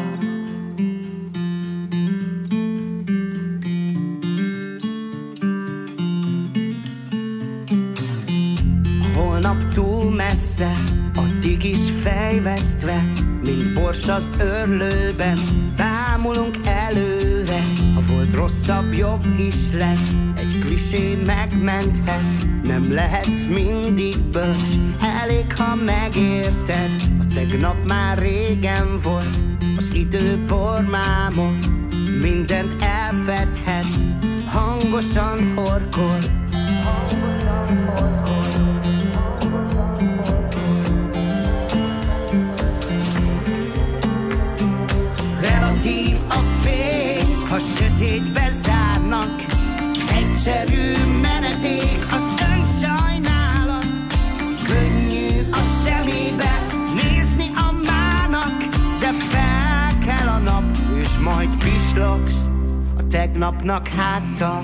Holnap túl messze, addig is fejvesztve, mint bors az örlőben, bámulunk előre. Ha volt rosszabb, jobb is lesz, egy klisé megmenthet, nem lehetsz mindig bölcs, elég ha megérted. A tegnap már régen volt, az idő bormámol, mindent elfedhet, hangosan horkol, hangosan horkol. Ha sötétbe zárnak, egyszerű meneték az önsajnálat. Könnyű a szemébe nézni a mának, de fel kell a nap, és majd pislogsz a tegnapnak háttal.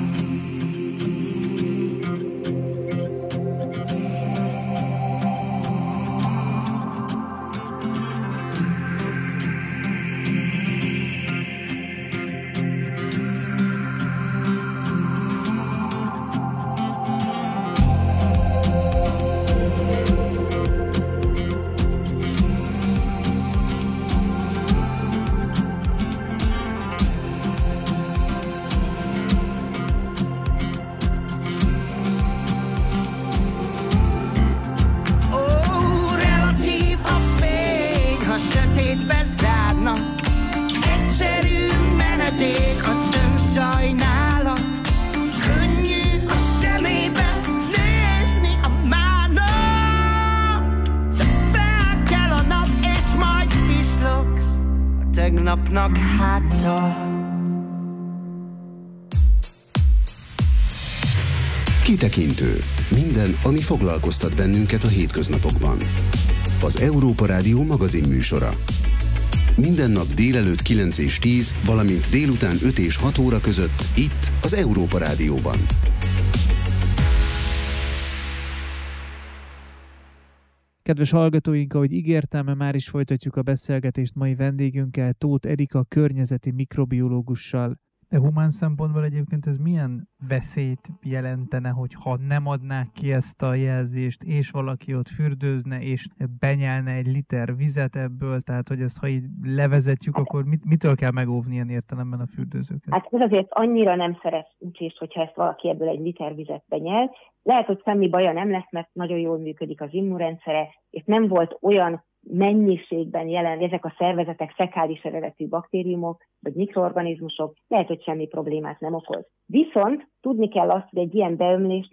Tegnapnak háttal. Kitekintő. Minden, ami foglalkoztat bennünket a hétköznapokban. Az Európa Rádió magazin műsora. Minden nap délelőtt kilenc és tíz, valamint délután öt és hat óra között itt az Európa Rádióban. Kedves hallgatóink, ahogy ígértem, már is folytatjuk a beszélgetést mai vendégünkkel, Tóth Erika környezeti mikrobiológussal. De humán szempontból egyébként ez milyen veszélyt jelentene, hogyha nem adnák ki ezt a jelzést, és valaki ott fürdőzne, és benyelne egy liter vizet ebből, tehát hogy ezt ha így levezetjük, akkor mit, mitől kell megóvni ilyen értelemben a fürdőzőket? Hát ez azért annyira nem szerencsés, hogyha ezt valaki ebből egy liter vizet benyel. Lehet, hogy semmi baja nem lesz, mert nagyon jól működik az immunrendszere, és nem volt olyan mennyiségben jelen ezek a szervezetek, fekális eredetű baktériumok, vagy mikroorganizmusok, lehet, hogy semmi problémát nem okoz. Viszont tudni kell azt, hogy egy ilyen beömlésnél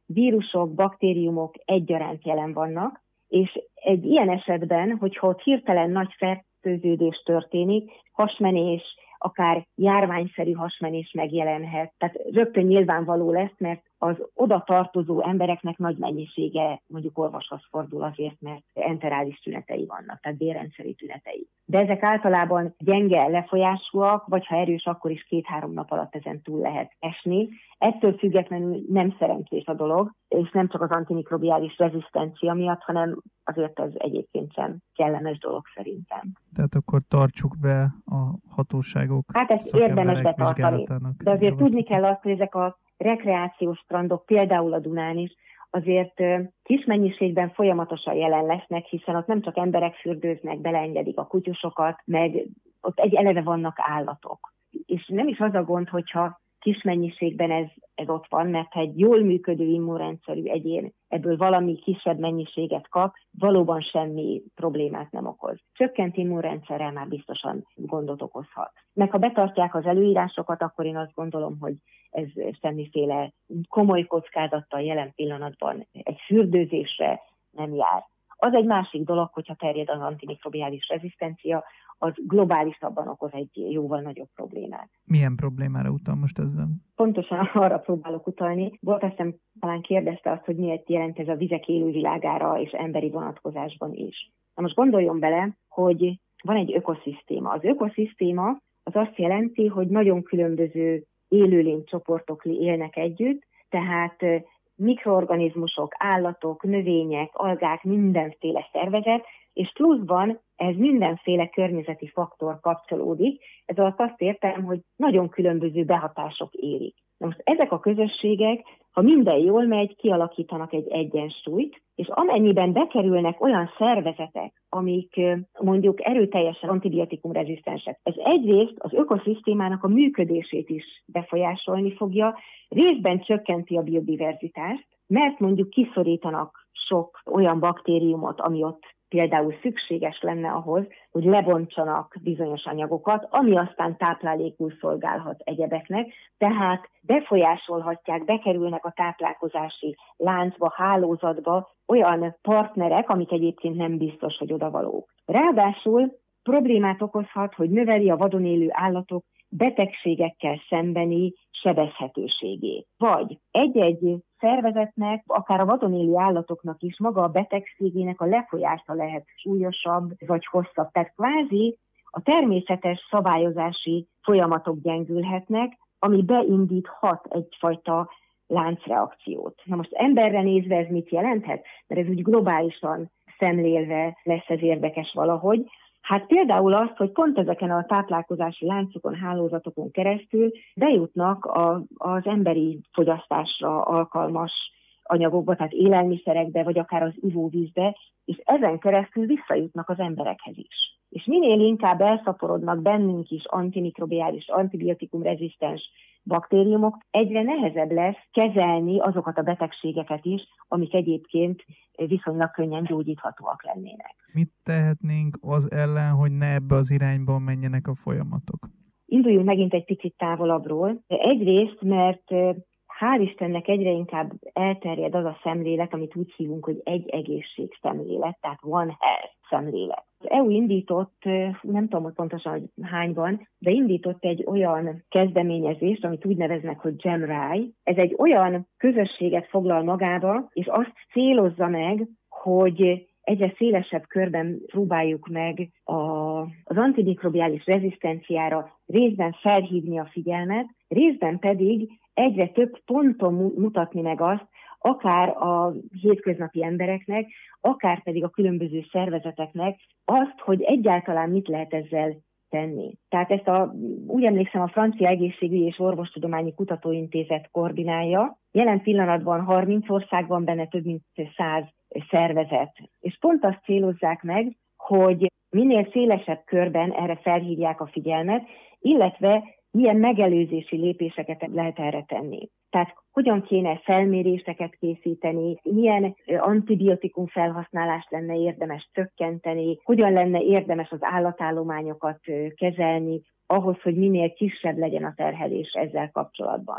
vírusok, baktériumok egyaránt jelen vannak, és egy ilyen esetben, hogyha ott hirtelen nagy fertőződés történik, hasmenés, akár járványszerű hasmenés megjelenhet. Tehát rögtön nyilvánvaló lesz, mert az oda tartozó embereknek nagy mennyisége mondjuk orvoshoz fordul azért, mert enterális tünetei vannak, tehát bélrendszeri tünetei. De ezek általában gyenge lefolyásúak, vagy ha erős, akkor is két-három nap alatt ezen túl lehet esni. Ettől függetlenül nem szerencsés a dolog, és nem csak az antimikrobiális rezisztencia miatt, hanem azért ez egyébként sem kellemes dolog szerintem. Tehát akkor tartsuk be a hatóságok Hát ezt érdemes betartani. De azért tudni kell azt, hogy ezek a rekreációs strandok, például a Dunán is, azért kis mennyiségben folyamatosan jelen lesznek, hiszen ott nem csak emberek fürdőznek, beleengedik a kutyusokat, meg ott egy eleve vannak állatok. És nem is az a gond, hogyha kis mennyiségben ez, ez ott van, mert ha egy jól működő immunrendszerű egyén ebből valami kisebb mennyiséget kap, valóban semmi problémát nem okoz. Csökkent immunrendszerrel már biztosan gondot okozhat. Meg ha betartják az előírásokat, akkor én azt gondolom, hogy ez semmiféle komoly kockázattal jelen pillanatban egy fürdőzésre nem jár. Az egy másik dolog, hogyha terjed az antimikrobiális rezisztencia, az globálisabban okoz egy jóval nagyobb problémát. Milyen problémára utal most ezzel? Pontosan arra próbálok utalni. Volt, azt hiszem, talán kérdezte azt, hogy miért jelent ez a vizek élővilágára és emberi vonatkozásban is. Na most gondoljon bele, hogy van egy ökoszisztéma. Az ökoszisztéma az azt jelenti, hogy nagyon különböző élőlénycsoportok élnek együtt, tehát mikroorganizmusok, állatok, növények, algák, mindenféle szervezet, és pluszban ez mindenféle környezeti faktor kapcsolódik. Ez alatt azt értem, hogy nagyon különböző behatások érik. Na most ezek a közösségek, ha minden jól megy, kialakítanak egy egyensúlyt, és amennyiben bekerülnek olyan szervezetek, amik mondjuk erőteljesen antibiotikumrezisztensek, ez egyrészt az ökoszisztémának a működését is befolyásolni fogja, részben csökkenti a biodiverzitást, mert mondjuk kiszorítanak sok olyan baktériumot, ami ott például szükséges lenne ahhoz, hogy lebontsanak bizonyos anyagokat, ami aztán táplálékul szolgálhat egyebeknek, tehát befolyásolhatják, bekerülnek a táplálkozási láncba, hálózatba olyan partnerek, amik egyébként nem biztos, hogy odavalók. Ráadásul problémát okozhat, hogy növeli a vadon élő állatok betegségekkel szembeni sebezhetőségét. Vagy egy-egy szervezetnek, akár a vadon élő állatoknak is maga a betegségének a lefolyása lehet súlyosabb vagy hosszabb. Tehát kvázi a természetes szabályozási folyamatok gyengülhetnek, ami beindíthat egyfajta láncreakciót. Na most emberre nézve ez mit jelenthet? Mert ez úgy globálisan szemlélve lesz ez érdekes valahogy. Hát például azt, hogy pont ezeken a táplálkozási láncokon, hálózatokon keresztül bejutnak a, az emberi fogyasztásra alkalmas anyagokba, tehát élelmiszerekbe, vagy akár az ivóvízbe, és ezen keresztül visszajutnak az emberekhez is. És minél inkább elszaporodnak bennünk is antimikrobiális, antibiotikumrezisztens baktériumok, egyre nehezebb lesz kezelni azokat a betegségeket is, amik egyébként viszonylag könnyen gyógyíthatóak lennének. Mit tehetnénk az ellen, hogy ne ebbe az irányba menjenek a folyamatok? Induljunk megint egy picit távolabbról. Egyrészt, mert hál' Istennek egyre inkább elterjed az a szemlélet, amit úgy hívunk, hogy egy egészség szemlélet, tehát one health szemlélet. Az é u indított, nem tudom, hogy pontosan, hogy hányban, de indított egy olyan kezdeményezést, amit úgy neveznek, hogy GEMRAI. Ez egy olyan közösséget foglal magába, és azt célozza meg, hogy egyre szélesebb körben próbáljuk meg a, az antimikrobiális rezisztenciára részben felhívni a figyelmet, részben pedig egyre több ponton mutatni meg azt, akár a hétköznapi embereknek, akár pedig a különböző szervezeteknek azt, hogy egyáltalán mit lehet ezzel tenni. Tehát ezt a, úgy emlékszem, a Francia Egészségügyi és Orvostudományi Kutatóintézet koordinálja. Jelen pillanatban harminc országban benne több mint száz szervezet. És pont azt célozzák meg, hogy minél szélesebb körben erre felhívják a figyelmet, illetve milyen megelőzési lépéseket lehet erre tenni. Tehát hogyan kéne felméréseket készíteni, milyen antibiotikum felhasználást lenne érdemes csökkenteni, hogyan lenne érdemes az állatállományokat kezelni, ahhoz, hogy minél kisebb legyen a terhelés ezzel kapcsolatban.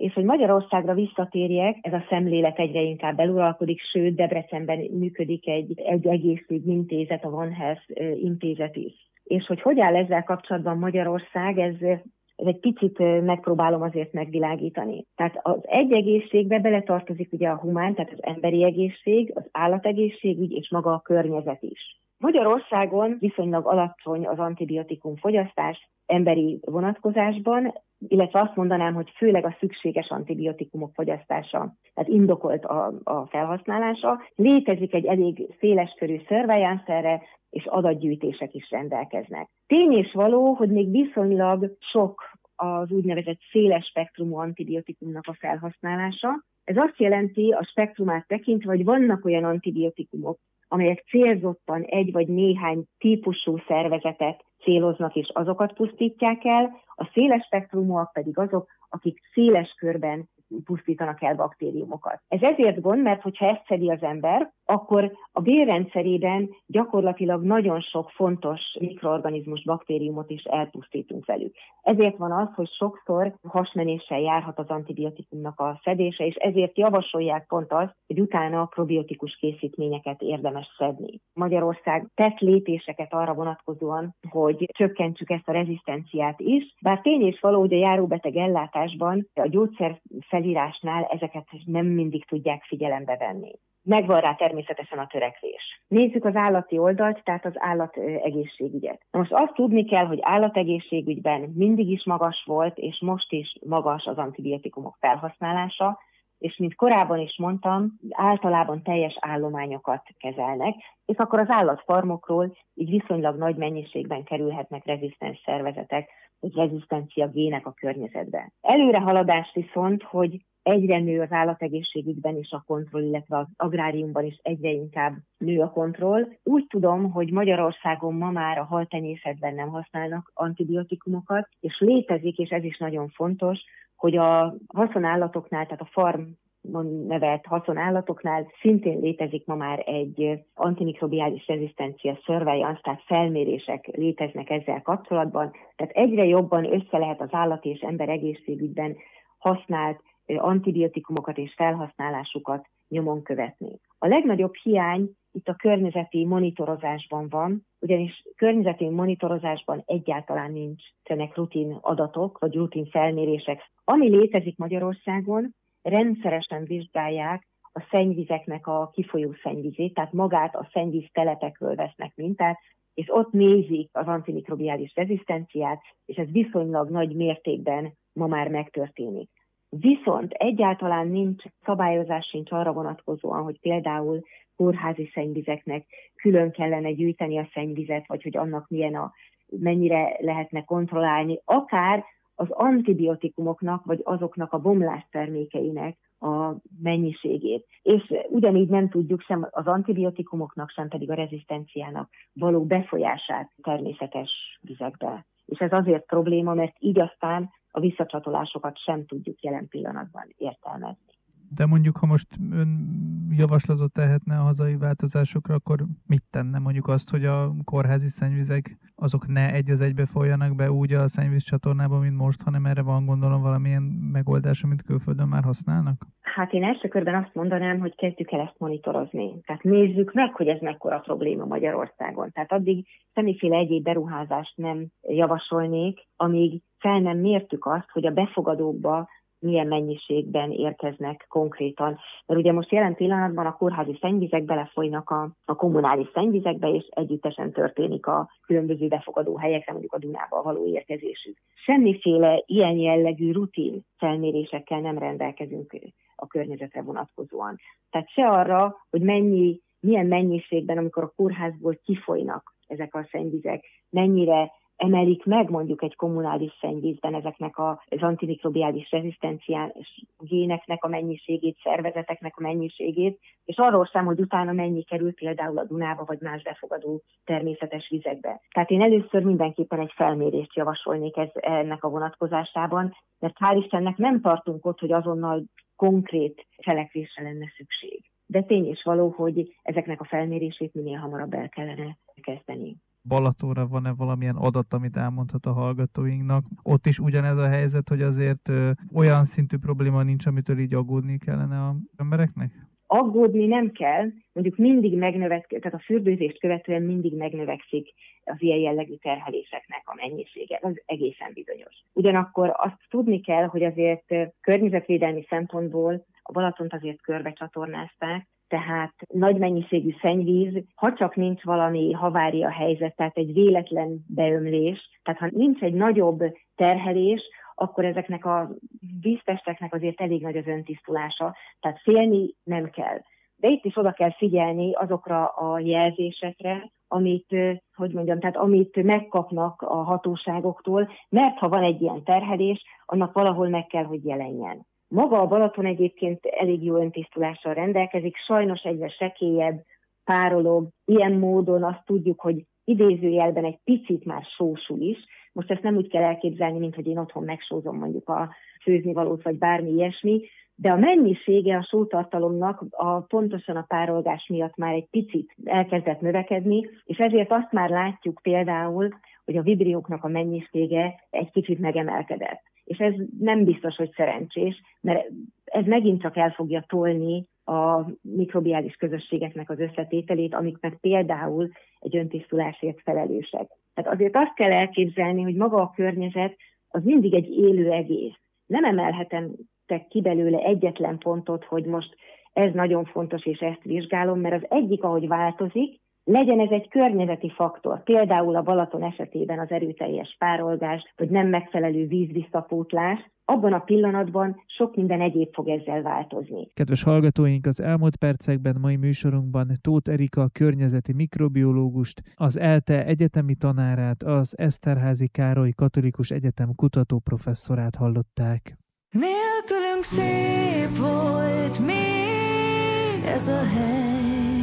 És hogy Magyarországra visszatérjek, ez a szemlélet egyre inkább eluralkodik, sőt Debrecenben működik egy, egy egészségügyintézet, a One Health intézet is. És hogy hogy áll ezzel kapcsolatban Magyarország, ez, ez egy picit megpróbálom azért megvilágítani. Tehát az egy egészségbe beletartozik ugye a humán, tehát az emberi egészség, az állategészségügy és maga a környezet is. Magyarországon viszonylag alacsony az antibiotikum fogyasztás emberi vonatkozásban, illetve azt mondanám, hogy főleg a szükséges antibiotikumok fogyasztása, tehát indokolt a, a felhasználása. Létezik egy elég széleskörű surveillance erre, és adatgyűjtések is rendelkeznek. Tény és való, hogy még viszonylag sok az úgynevezett széles spektrumú antibiotikumnak a felhasználása. Ez azt jelenti a spektrumát tekintve, hogy vannak olyan antibiotikumok, amelyek célzottan egy vagy néhány típusú szervezetet céloznak, és azokat pusztítják el, a széles spektrumúak pedig azok, akik széles körben pusztítanak el baktériumokat. Ez ezért gond, mert hogyha ezt szedi az ember, akkor a bélrendszerében gyakorlatilag nagyon sok fontos mikroorganizmus, baktériumot is elpusztítunk velük. Ezért van az, hogy sokszor hasmenéssel járhat az antibiotikumnak a szedése, és ezért javasolják pont azt, hogy utána a probiotikus készítményeket érdemes szedni. Magyarország tett lépéseket arra vonatkozóan, hogy csökkentsük ezt a rezisztenciát is, bár tény és való, hogy a járóbeteg ellátásban a gyógyszer felírásnál ezeket nem mindig tudják figyelembe venni. Megvan rá természetesen a törekvés. Nézzük az állati oldalt, tehát az állategészségügyet. Most azt tudni kell, hogy állategészségügyben mindig is magas volt, és most is magas az antibiotikumok felhasználása, és mint korábban is mondtam, általában teljes állományokat kezelnek, és akkor az állatfarmokról így viszonylag nagy mennyiségben kerülhetnek rezisztens szervezetek, vagy rezisztencia gének a környezetbe. Előrehaladás viszont, hogy egyre nő az állategészségügyben is a kontroll, illetve az agráriumban is egyre inkább nő a kontroll. Úgy tudom, hogy Magyarországon ma már a haltenyészetben nem használnak antibiotikumokat, és létezik, és ez is nagyon fontos, hogy a haszonállatoknál, tehát a farm nevelt haszonállatoknál szintén létezik ma már egy antimikrobiális rezisztencia surveillance, tehát felmérések léteznek ezzel kapcsolatban. Tehát egyre jobban össze lehet az állat és ember egészségügyben használt antibiotikumokat és felhasználásukat nyomon követni. A legnagyobb hiány itt a környezeti monitorozásban van, ugyanis környezeti monitorozásban egyáltalán nincsenek rutin adatok, vagy rutin felmérések. Ami létezik Magyarországon, rendszeresen vizsgálják a szennyvizeknek a kifolyó szennyvizét, tehát magát a szennyvíz telepekről vesznek mintát, és ott nézik az antimikrobiális rezisztenciát, és ez viszonylag nagy mértékben ma már megtörténik. Viszont egyáltalán nincs szabályozás sincs arra vonatkozóan, hogy például kórházi szennyvizeknek külön kellene gyűjteni a szennyvizet, vagy hogy annak milyen a, mennyire lehetne kontrollálni, akár az antibiotikumoknak, vagy azoknak a bomlás termékeinek a mennyiségét. És ugyanígy nem tudjuk sem az antibiotikumoknak, sem pedig a rezisztenciának való befolyását természetes vizekbe. És ez azért probléma, mert így aztán a visszacsatolásokat sem tudjuk jelen pillanatban értelmezni. De mondjuk, ha most ön javaslatot tehetne a hazai változásokra, akkor mit tenne? Mondjuk azt, hogy a kórházi szennyvizek azok ne egy az egybe folyjanak be úgy a szennyvízcsatornába, mint most, hanem erre van gondolom valamilyen megoldás, amit külföldön már használnak? Hát én első körben azt mondanám, hogy kezdjük el ezt monitorozni. Tehát nézzük meg, hogy ez mekkora probléma Magyarországon. Tehát addig semmiféle egyéb beruházást nem javasolnék, amíg fel nem mértük azt, hogy a befogadókba milyen mennyiségben érkeznek konkrétan. Mert ugye most jelen pillanatban a kórházi szennyvizek belefolynak a, a kommunális szennyvizekbe, és együttesen történik a különböző befogadó helyekre, mondjuk a Dunába való érkezésük. Semmiféle ilyen jellegű rutin felmérésekkel nem rendelkezünk a környezetre vonatkozóan. Tehát se arra, hogy mennyi, milyen mennyiségben, amikor a kórházból kifolynak ezek a szennyvizek, mennyire emelik meg mondjuk egy kommunális szennyvízben ezeknek az antimikrobiális rezisztenciás géneknek a mennyiségét, szervezeteknek a mennyiségét, és arról sem, hogy utána mennyi kerül például a Dunába vagy más befogadó természetes vizekbe. Tehát én először mindenképpen egy felmérést javasolnék ez, ennek a vonatkozásában, mert hál' Istennek nem tartunk ott, hogy azonnal konkrét cselekvésre lenne szükség. De tény és való, hogy ezeknek a felmérését minél hamarabb el kellene kezdeni. Balatonra van-e valamilyen adat, amit elmondhat a hallgatóinknak? Ott is ugyanez a helyzet, hogy azért ö, olyan szintű probléma nincs, amitől így aggódni kellene az embereknek? Aggódni nem kell, mondjuk mindig megnövekszik, tehát a fürdőzést követően mindig megnövekszik az ilyen jellegű terheléseknek a mennyisége, az egészen bizonyos. Ugyanakkor azt tudni kell, hogy azért környezetvédelmi szempontból a Balatont azért körbe csatornázták, tehát nagy mennyiségű szennyvíz, ha csak nincs valami havária helyzet, tehát egy véletlen beömlés, tehát ha nincs egy nagyobb terhelés, akkor ezeknek a víztesteknek azért elég nagy az öntisztulása, tehát félni nem kell. De itt is oda kell figyelni azokra a jelzésekre, amit, hogy mondjam, tehát amit megkapnak a hatóságoktól, mert ha van egy ilyen terhelés, annak valahol meg kell, hogy jelenjen. Maga a Balaton egyébként elég jó öntisztulással rendelkezik, sajnos egyre sekélyebb, párolog, ilyen módon azt tudjuk, hogy idézőjelben egy picit már sósul is. Most ezt nem úgy kell elképzelni, mint hogy én otthon megsózom mondjuk a főznivalót, vagy bármi ilyesmi, de a mennyisége a sótartalomnak a, pontosan a párolgás miatt már egy picit elkezdett növekedni, és ezért azt már látjuk például, hogy a vibrióknak a mennyisége egy kicsit megemelkedett. És ez nem biztos, hogy szerencsés, mert ez megint csak el fogja tolni a mikrobiális közösségeknek az összetételét, amik meg például egy öntisztulásért felelősek. Tehát azért azt kell elképzelni, hogy maga a környezet az mindig egy élő egész. Nem emelhetek ki belőle egyetlen pontot, hogy most ez nagyon fontos, és ezt vizsgálom, mert az egyik, ahogy változik, legyen ez egy környezeti faktor, például a Balaton esetében az erőteljes párolgás, vagy nem megfelelő vízvisszapótlás, abban a pillanatban sok minden egyéb fog ezzel változni. Kedves hallgatóink, az elmúlt percekben mai műsorunkban Tóth Erika környezeti mikrobiológust, az ELTE egyetemi tanárát, az Eszterházy Károly Katolikus Egyetem kutatóprofesszorát hallották. Nélkülünk szép volt még ez a hely.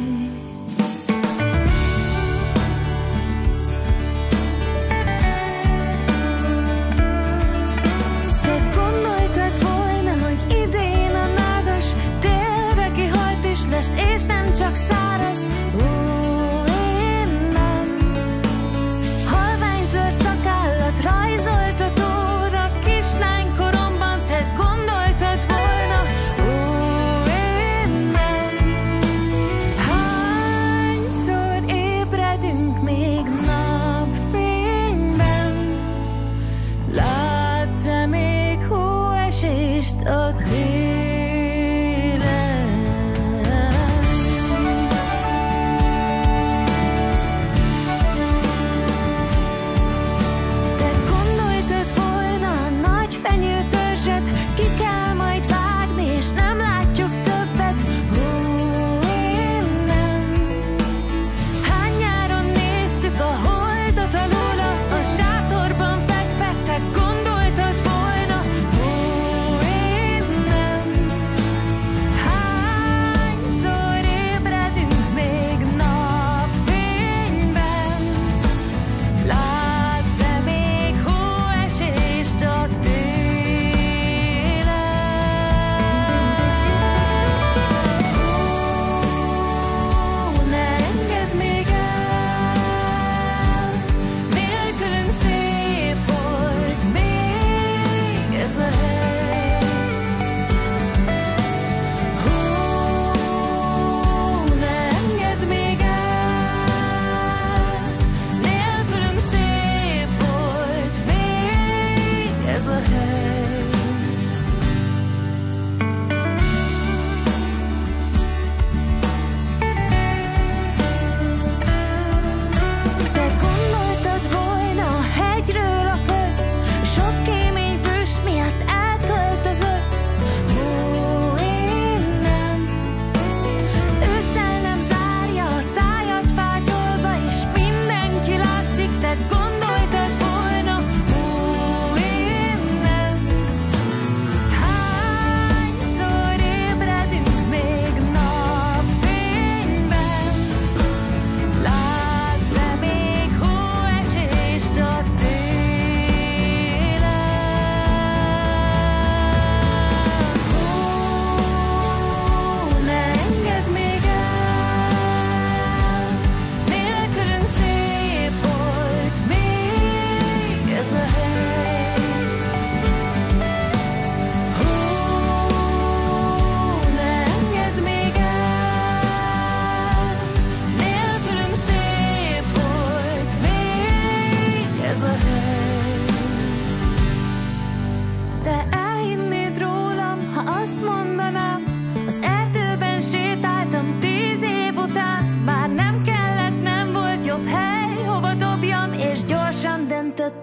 És nem csak száraz, ó, én nem. Halványzöld szakállat rajzolt a tóra, kislánykoromban te gondoltad volna, ó, én nem. Hányszor ébredünk még napfényben, látsz-e még hóesést a tél? Sátorban fekvettek, gondoltad volna, ó, én nem.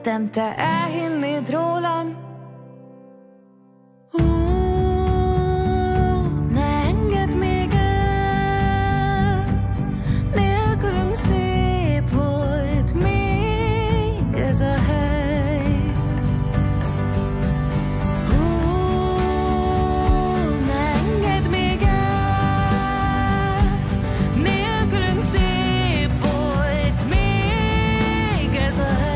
féltem, te elhinnéd rólam. Ú, ne engedd még el, nélkülünk szép volt még ez a hely. Ú, ne engedd még el, nélkülünk szép volt még ez a hely.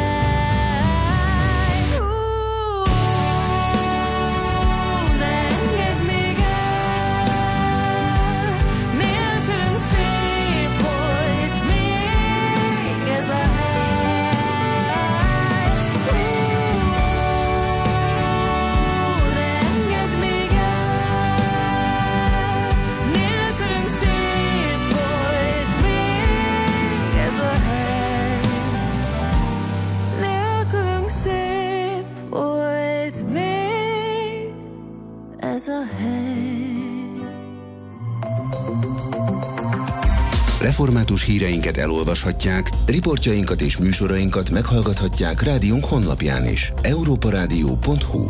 Ez a hely. Református híreinket elolvashatják, riportjainkat és műsorainkat meghallgathatják rádiónk honlapján is. európarádió pont hu.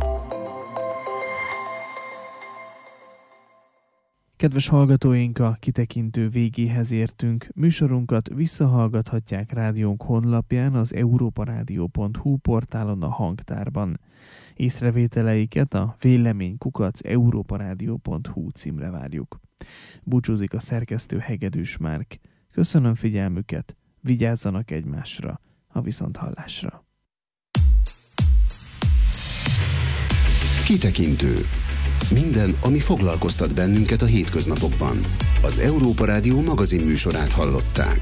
Kedves hallgatóink, a kitekintő végéhez értünk. Műsorunkat visszahallgathatják rádiónk honlapján, az európarádió pont hu portálon, a hangtárban. Észrevételeiket a vélemény kukac európarádió pont hu címre várjuk. Búcsúzik a szerkesztő Hegedűs Márk. Köszönöm figyelmüket, vigyázzanak egymásra, a viszonthallásra. Kitekintő. Minden, ami foglalkoztat bennünket a hétköznapokban. Az Európa Rádió magazin műsorát hallották.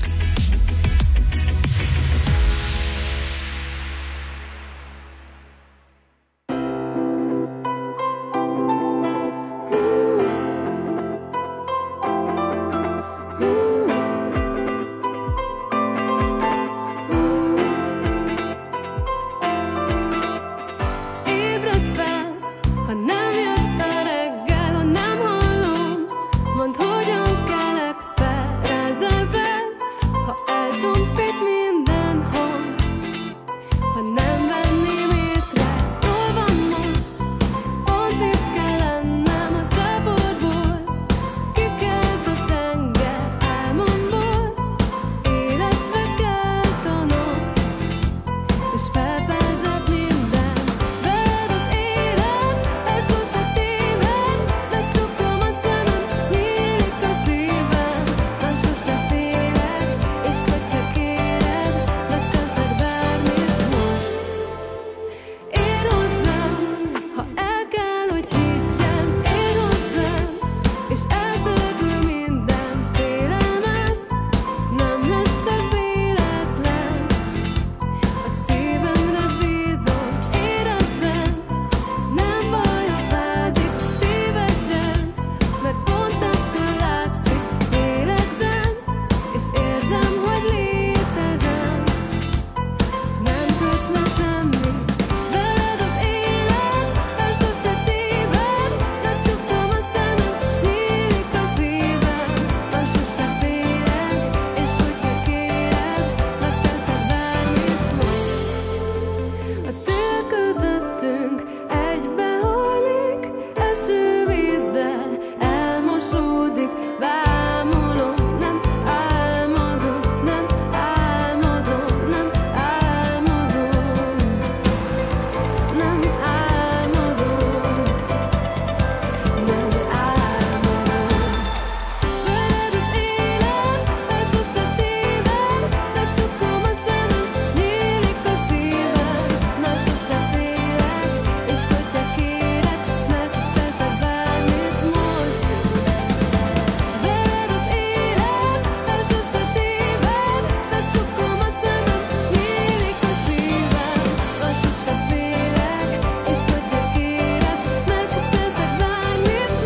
Felt